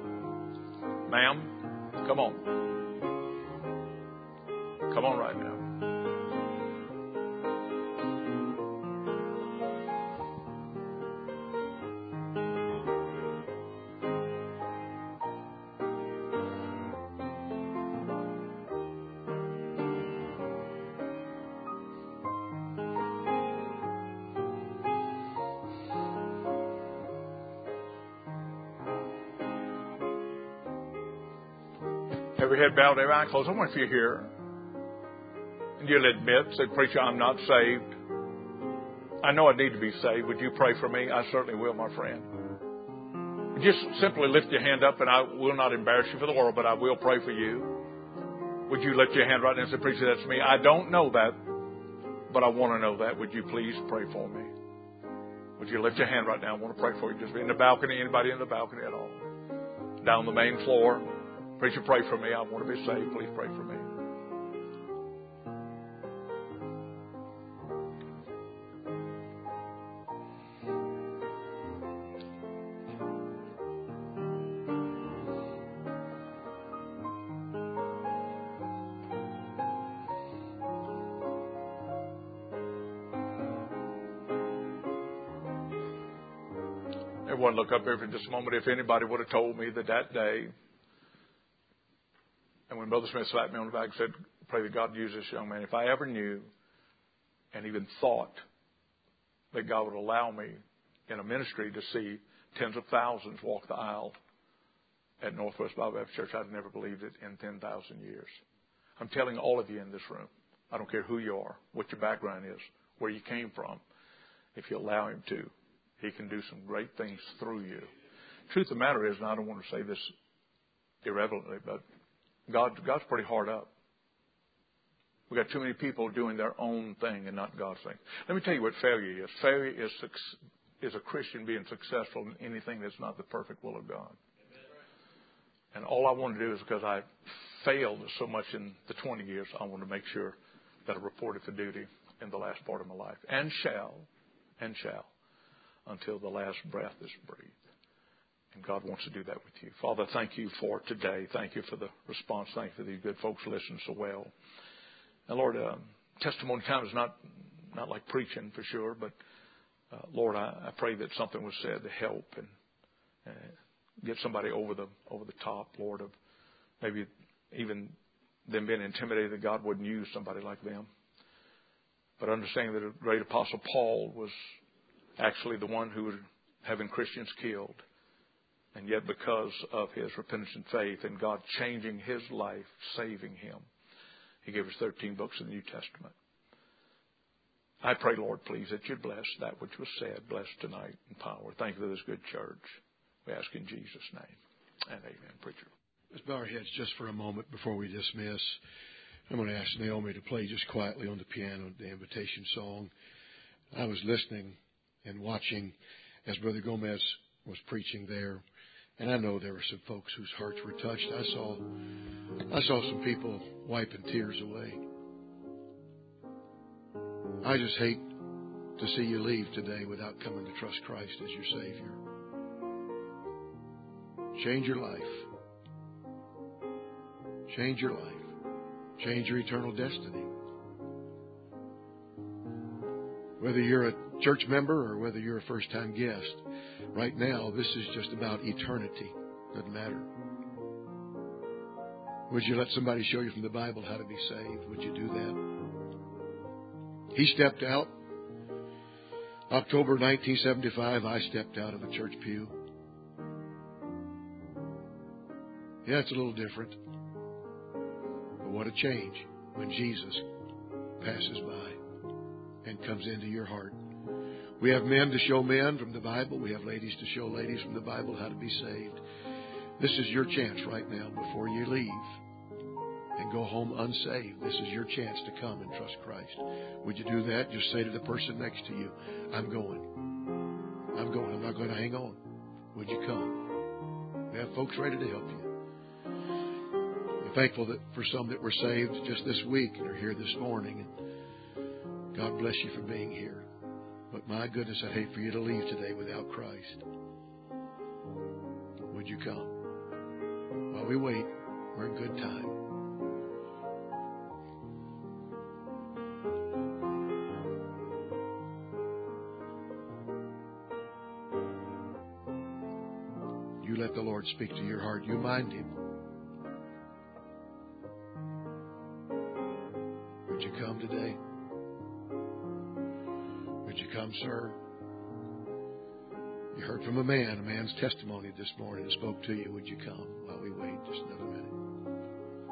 Ma'am, come on. Come on right now. Every head bowed, every eye closed. I wonder if you're here and you'll admit, say, preacher, I'm not saved. I know I need to be saved. Would you pray for me? I certainly will, my friend. Just simply lift your hand up, and I will not embarrass you for the world, but I will pray for you. Would you lift your hand right now and say, preacher, that's me. I don't know that, but I want to know that. Would you please pray for me? Would you lift your hand right now? I want to pray for you. Just in the balcony, anybody in the balcony at all? Down the main floor. Preacher, pray for me. I want to be saved. Please pray for me. Everyone look up here for just a moment. If anybody would have told me that that day, and when Brother Smith slapped me on the back and said, pray that God use this young man, if I ever knew and even thought that God would allow me in a ministry to see tens of thousands walk the aisle at Northwest Bible Baptist Church, I'd never believed it in ten thousand years. I'm telling all of you in this room, I don't care who you are, what your background is, where you came from, if you allow Him to, He can do some great things through you. Truth of the matter is, and I don't want to say this irreverently, but God, God's pretty hard up. We've got too many people doing their own thing and not God's thing. Let me tell you what failure is. Failure is, is a Christian being successful in anything that's not the perfect will of God. And all I want to do is, because I failed so much in the twenty years, I want to make sure that I reported for duty in the last part of my life. And shall, and shall. Until the last breath is breathed. And God wants to do that with you. Father, thank you for today. Thank you for the response. Thank you for these good folks listening so well. And Lord, uh, testimony time is not, not like preaching for sure, but uh, Lord, I, I pray that something was said to help and uh, get somebody over the over the top, Lord, of maybe even them being intimidated that God wouldn't use somebody like them. But understanding that the great apostle Paul was actually the one who was having Christians killed. And yet because of his repentance and faith and God changing his life, saving him, He gave us thirteen books of the New Testament. I pray, Lord, please, that you'd bless that which was said. Bless tonight in power. Thank you for this good church. We ask in Jesus' name. And amen. Preacher. Let's bow our heads just for a moment before we dismiss. I'm going to ask Naomi to play just quietly on the piano the invitation song. I was listening and watching as Brother Gomez was preaching there. And I know there were some folks whose hearts were touched. I saw, I saw some people wiping tears away. I just hate to see you leave today without coming to trust Christ as your Savior. Change your life. Change your life. Change your eternal destiny. Whether you're a church member or whether you're a first-time guest, right now this is just about eternity. Doesn't matter. Would you let somebody show you from the Bible how to be saved? Would you do that? He stepped out. October nineteen seventy-five, I stepped out of a church pew. Yeah, it's a little different. But what a change when Jesus passes by and comes into your heart. We have men to show men from the Bible. We have ladies to show ladies from the Bible how to be saved. This is your chance right now before you leave and go home unsaved. This is your chance to come and trust Christ. Would you do that? Just say to the person next to you, I'm going. I'm going. I'm not going to hang on. Would you come? We have folks ready to help you. I'm thankful that for some that were saved just this week and are here this morning. And God bless you for being here. But my goodness, I'd hate for you to leave today without Christ. Would you come? While we wait, we're in good time. You let the Lord speak to your heart. You mind Him. Would you come today? Would you come, sir? You heard from a man, a man's testimony this morning that spoke to you. Would you come while we wait just another minute?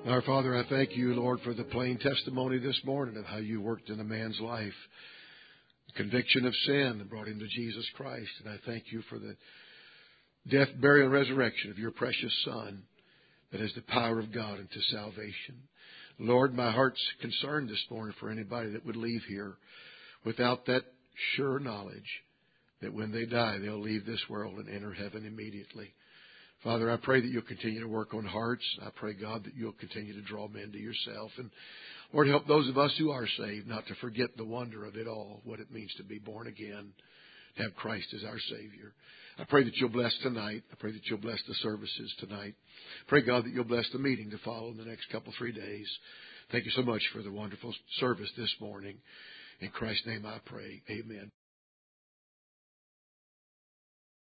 Our Father, I thank you, Lord, for the plain testimony this morning of how you worked in a man's life. Conviction of sin and brought him to Jesus Christ. And I thank you for the death, burial, and resurrection of your precious Son that has the power of God unto salvation. Lord, my heart's concerned this morning for anybody that would leave here without that sure knowledge that when they die, they'll leave this world and enter heaven immediately. Father, I pray that you'll continue to work on hearts. I pray, God, that you'll continue to draw men to yourself. And Lord, help those of us who are saved not to forget the wonder of it all, what it means to be born again, to have Christ as our Savior. I pray that you'll bless tonight. I pray that you'll bless the services tonight. Pray, God, that you'll bless the meeting to follow in the next couple, three days. Thank you so much for the wonderful service this morning. In Christ's name I pray. Amen.